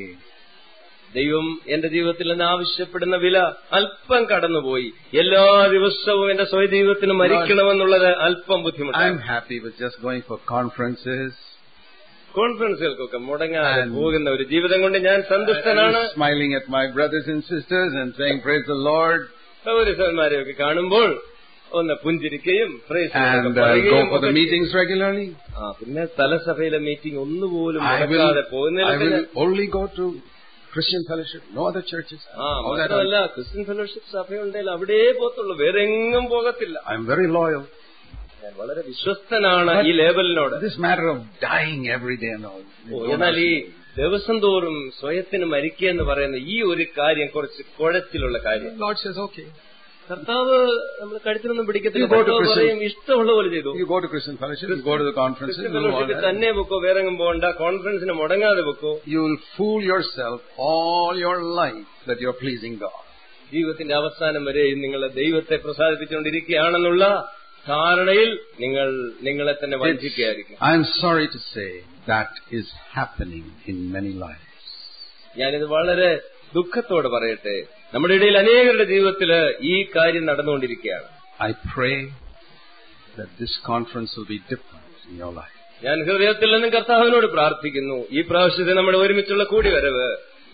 ദൈവം എന്റെ ജീവിതത്തിൽ നിന്ന് ആവശ്യപ്പെടുന്ന വില അല്പം കടന്നുപോയി. എല്ലാ ദിവസവും എന്റെ സ്വയ ജീവിതത്തിന് മരിക്കണമെന്നുള്ളത് അല്പം ബുദ്ധിമുട്ടാണ്. I'm happy with just going for conferences. കോൺഫറൻസുകൾക്കൊക്കെ മുടങ്ങാതെ പോകുന്ന ഒരു ജീവിതം കൊണ്ട് ഞാൻ സന്തുഷ്ടനാണ്. And smiling at my brothers and sisters and saying, praise the Lord. സഹോദരന്മാരെയൊക്കെ കാണുമ്പോൾ ഒന്ന് പുഞ്ചിരിക്കുകയും And uh, go for the meetings regularly. ആ പിന്നെ സ്ഥലസഭയിലെ മീറ്റിംഗ് ഒന്നുപോലും I will, മുടക്കാതെ I പോകുന്നില്ല. will only go to Christian fellowship, no other churches. ആ All that മാത്രമല്ല, ക്രിസ്ത്യൻ ഫെലോഷിപ്പ് സഭയുണ്ടെങ്കിൽ അവിടെ പോത്തുള്ളൂ, വേറെ എങ്ങും പോകത്തില്ല. I'm very loyal. ഞാൻ വളരെ വിശ്വസ്തനാണ് ഈ ലേബലിനോട്. This matter of dying every day and all. എന്നാൽ ഈ ദിവസം തോറും സ്വയത്തിന് മരിക്കുക എന്ന് പറയുന്ന ഈ ഒരു കാര്യം കുറച്ച് കുഴച്ചിലുള്ള കാര്യം. The Lord says, okay. കർത്താവ് നമ്മൾ കഴുത്തിനൊന്നും പിടിക്കത്തില്ല. You go to കർത്താവ് Christian- പറയും ഇഷ്ടമുള്ള പോലെ ചെയ്തു. You go to Christian fellowship, you go to the conferences, Christian you do all ഫെലോഷിപ്പിൽ that. തന്നെ വെക്കോ, വേറെ എങ്ങും പോകണ്ട, കോൺഫറൻസിന് മുടങ്ങാതെ വെക്കോ. You will fool yourself all your life that you're pleasing God. ജീവിതത്തിന്റെ അവസാനം വരെ നിങ്ങൾ ദൈവത്തെ പ്രസാദിപ്പിച്ചുകൊണ്ടിരിക്കുകയാണെന്നുള്ള ധാരണയിൽ നിങ്ങൾ നിങ്ങളെ തന്നെ വഞ്ചിക്കുകയായിരിക്കും. I'm sorry to say that is happening in many lives. ഞാനിത് വളരെ ദുഃഖത്തോടെ പറയട്ടെ, നമ്മുടെ ഇടയിൽ അനേകരുടെ ജീവിതത്തില് ഈ കാര്യം നടന്നുകൊണ്ടിരിക്കുകയാണ്. I pray that this conference will be different in your life. ഞാൻ ഹൃദയത്തിൽ നിന്നും കർത്താവിനോട് പ്രാർത്ഥിക്കുന്നു, ഈ പ്രാവശ്യത്തെ നമ്മുടെ ഒരുമിച്ചുള്ള കൂടിവരവ്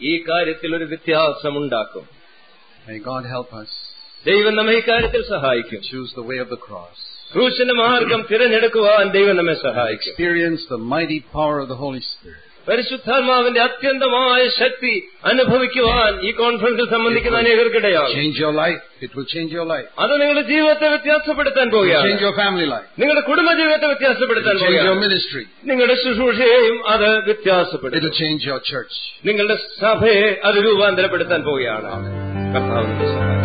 ഈ കാര്യത്തിൽ ഒരു വ്യത്യാസമുണ്ടാക്കും. May God help us. ദൈവം നമ്മെ ഈ കാര്യത്തിൽ സഹായിക്കും. Choose the way of the cross. ക്രൂശിന്റെ മാർഗം തിരഞ്ഞെടുക്കുവാൻ ദൈവം നമ്മെ സഹായിക്കും. Experience the mighty power of the Holy Spirit. പരിശുദ്ധാത്മാവിന്റെ അത്യന്തമായ ശക്തി അനുഭവിക്കുവാൻ ഈ കോൺഫറൻസിൽ സംബന്ധിക്കുന്ന അനേകർക്കിടയാകും. Change your life. It will change your life. അത് നിങ്ങളുടെ ജീവിതത്തെ വ്യത്യാസപ്പെടുത്താൻ പോവുകയാണ്. Change your family life. നിങ്ങളുടെ കുടുംബജീവിതത്തെ വ്യത്യാസപ്പെടുത്താൻ Change your പോവുകയാണ്. ministry. നിങ്ങളുടെ ശുശ്രൂഷയെയും അത് It will വ്യത്യാസപ്പെടുത്തും. change your church. നിങ്ങളുടെ സഭയെ അത് രൂപാന്തരപ്പെടുത്താൻ പോവുകയാണ്. കർത്താവിന്റെ സഹായം.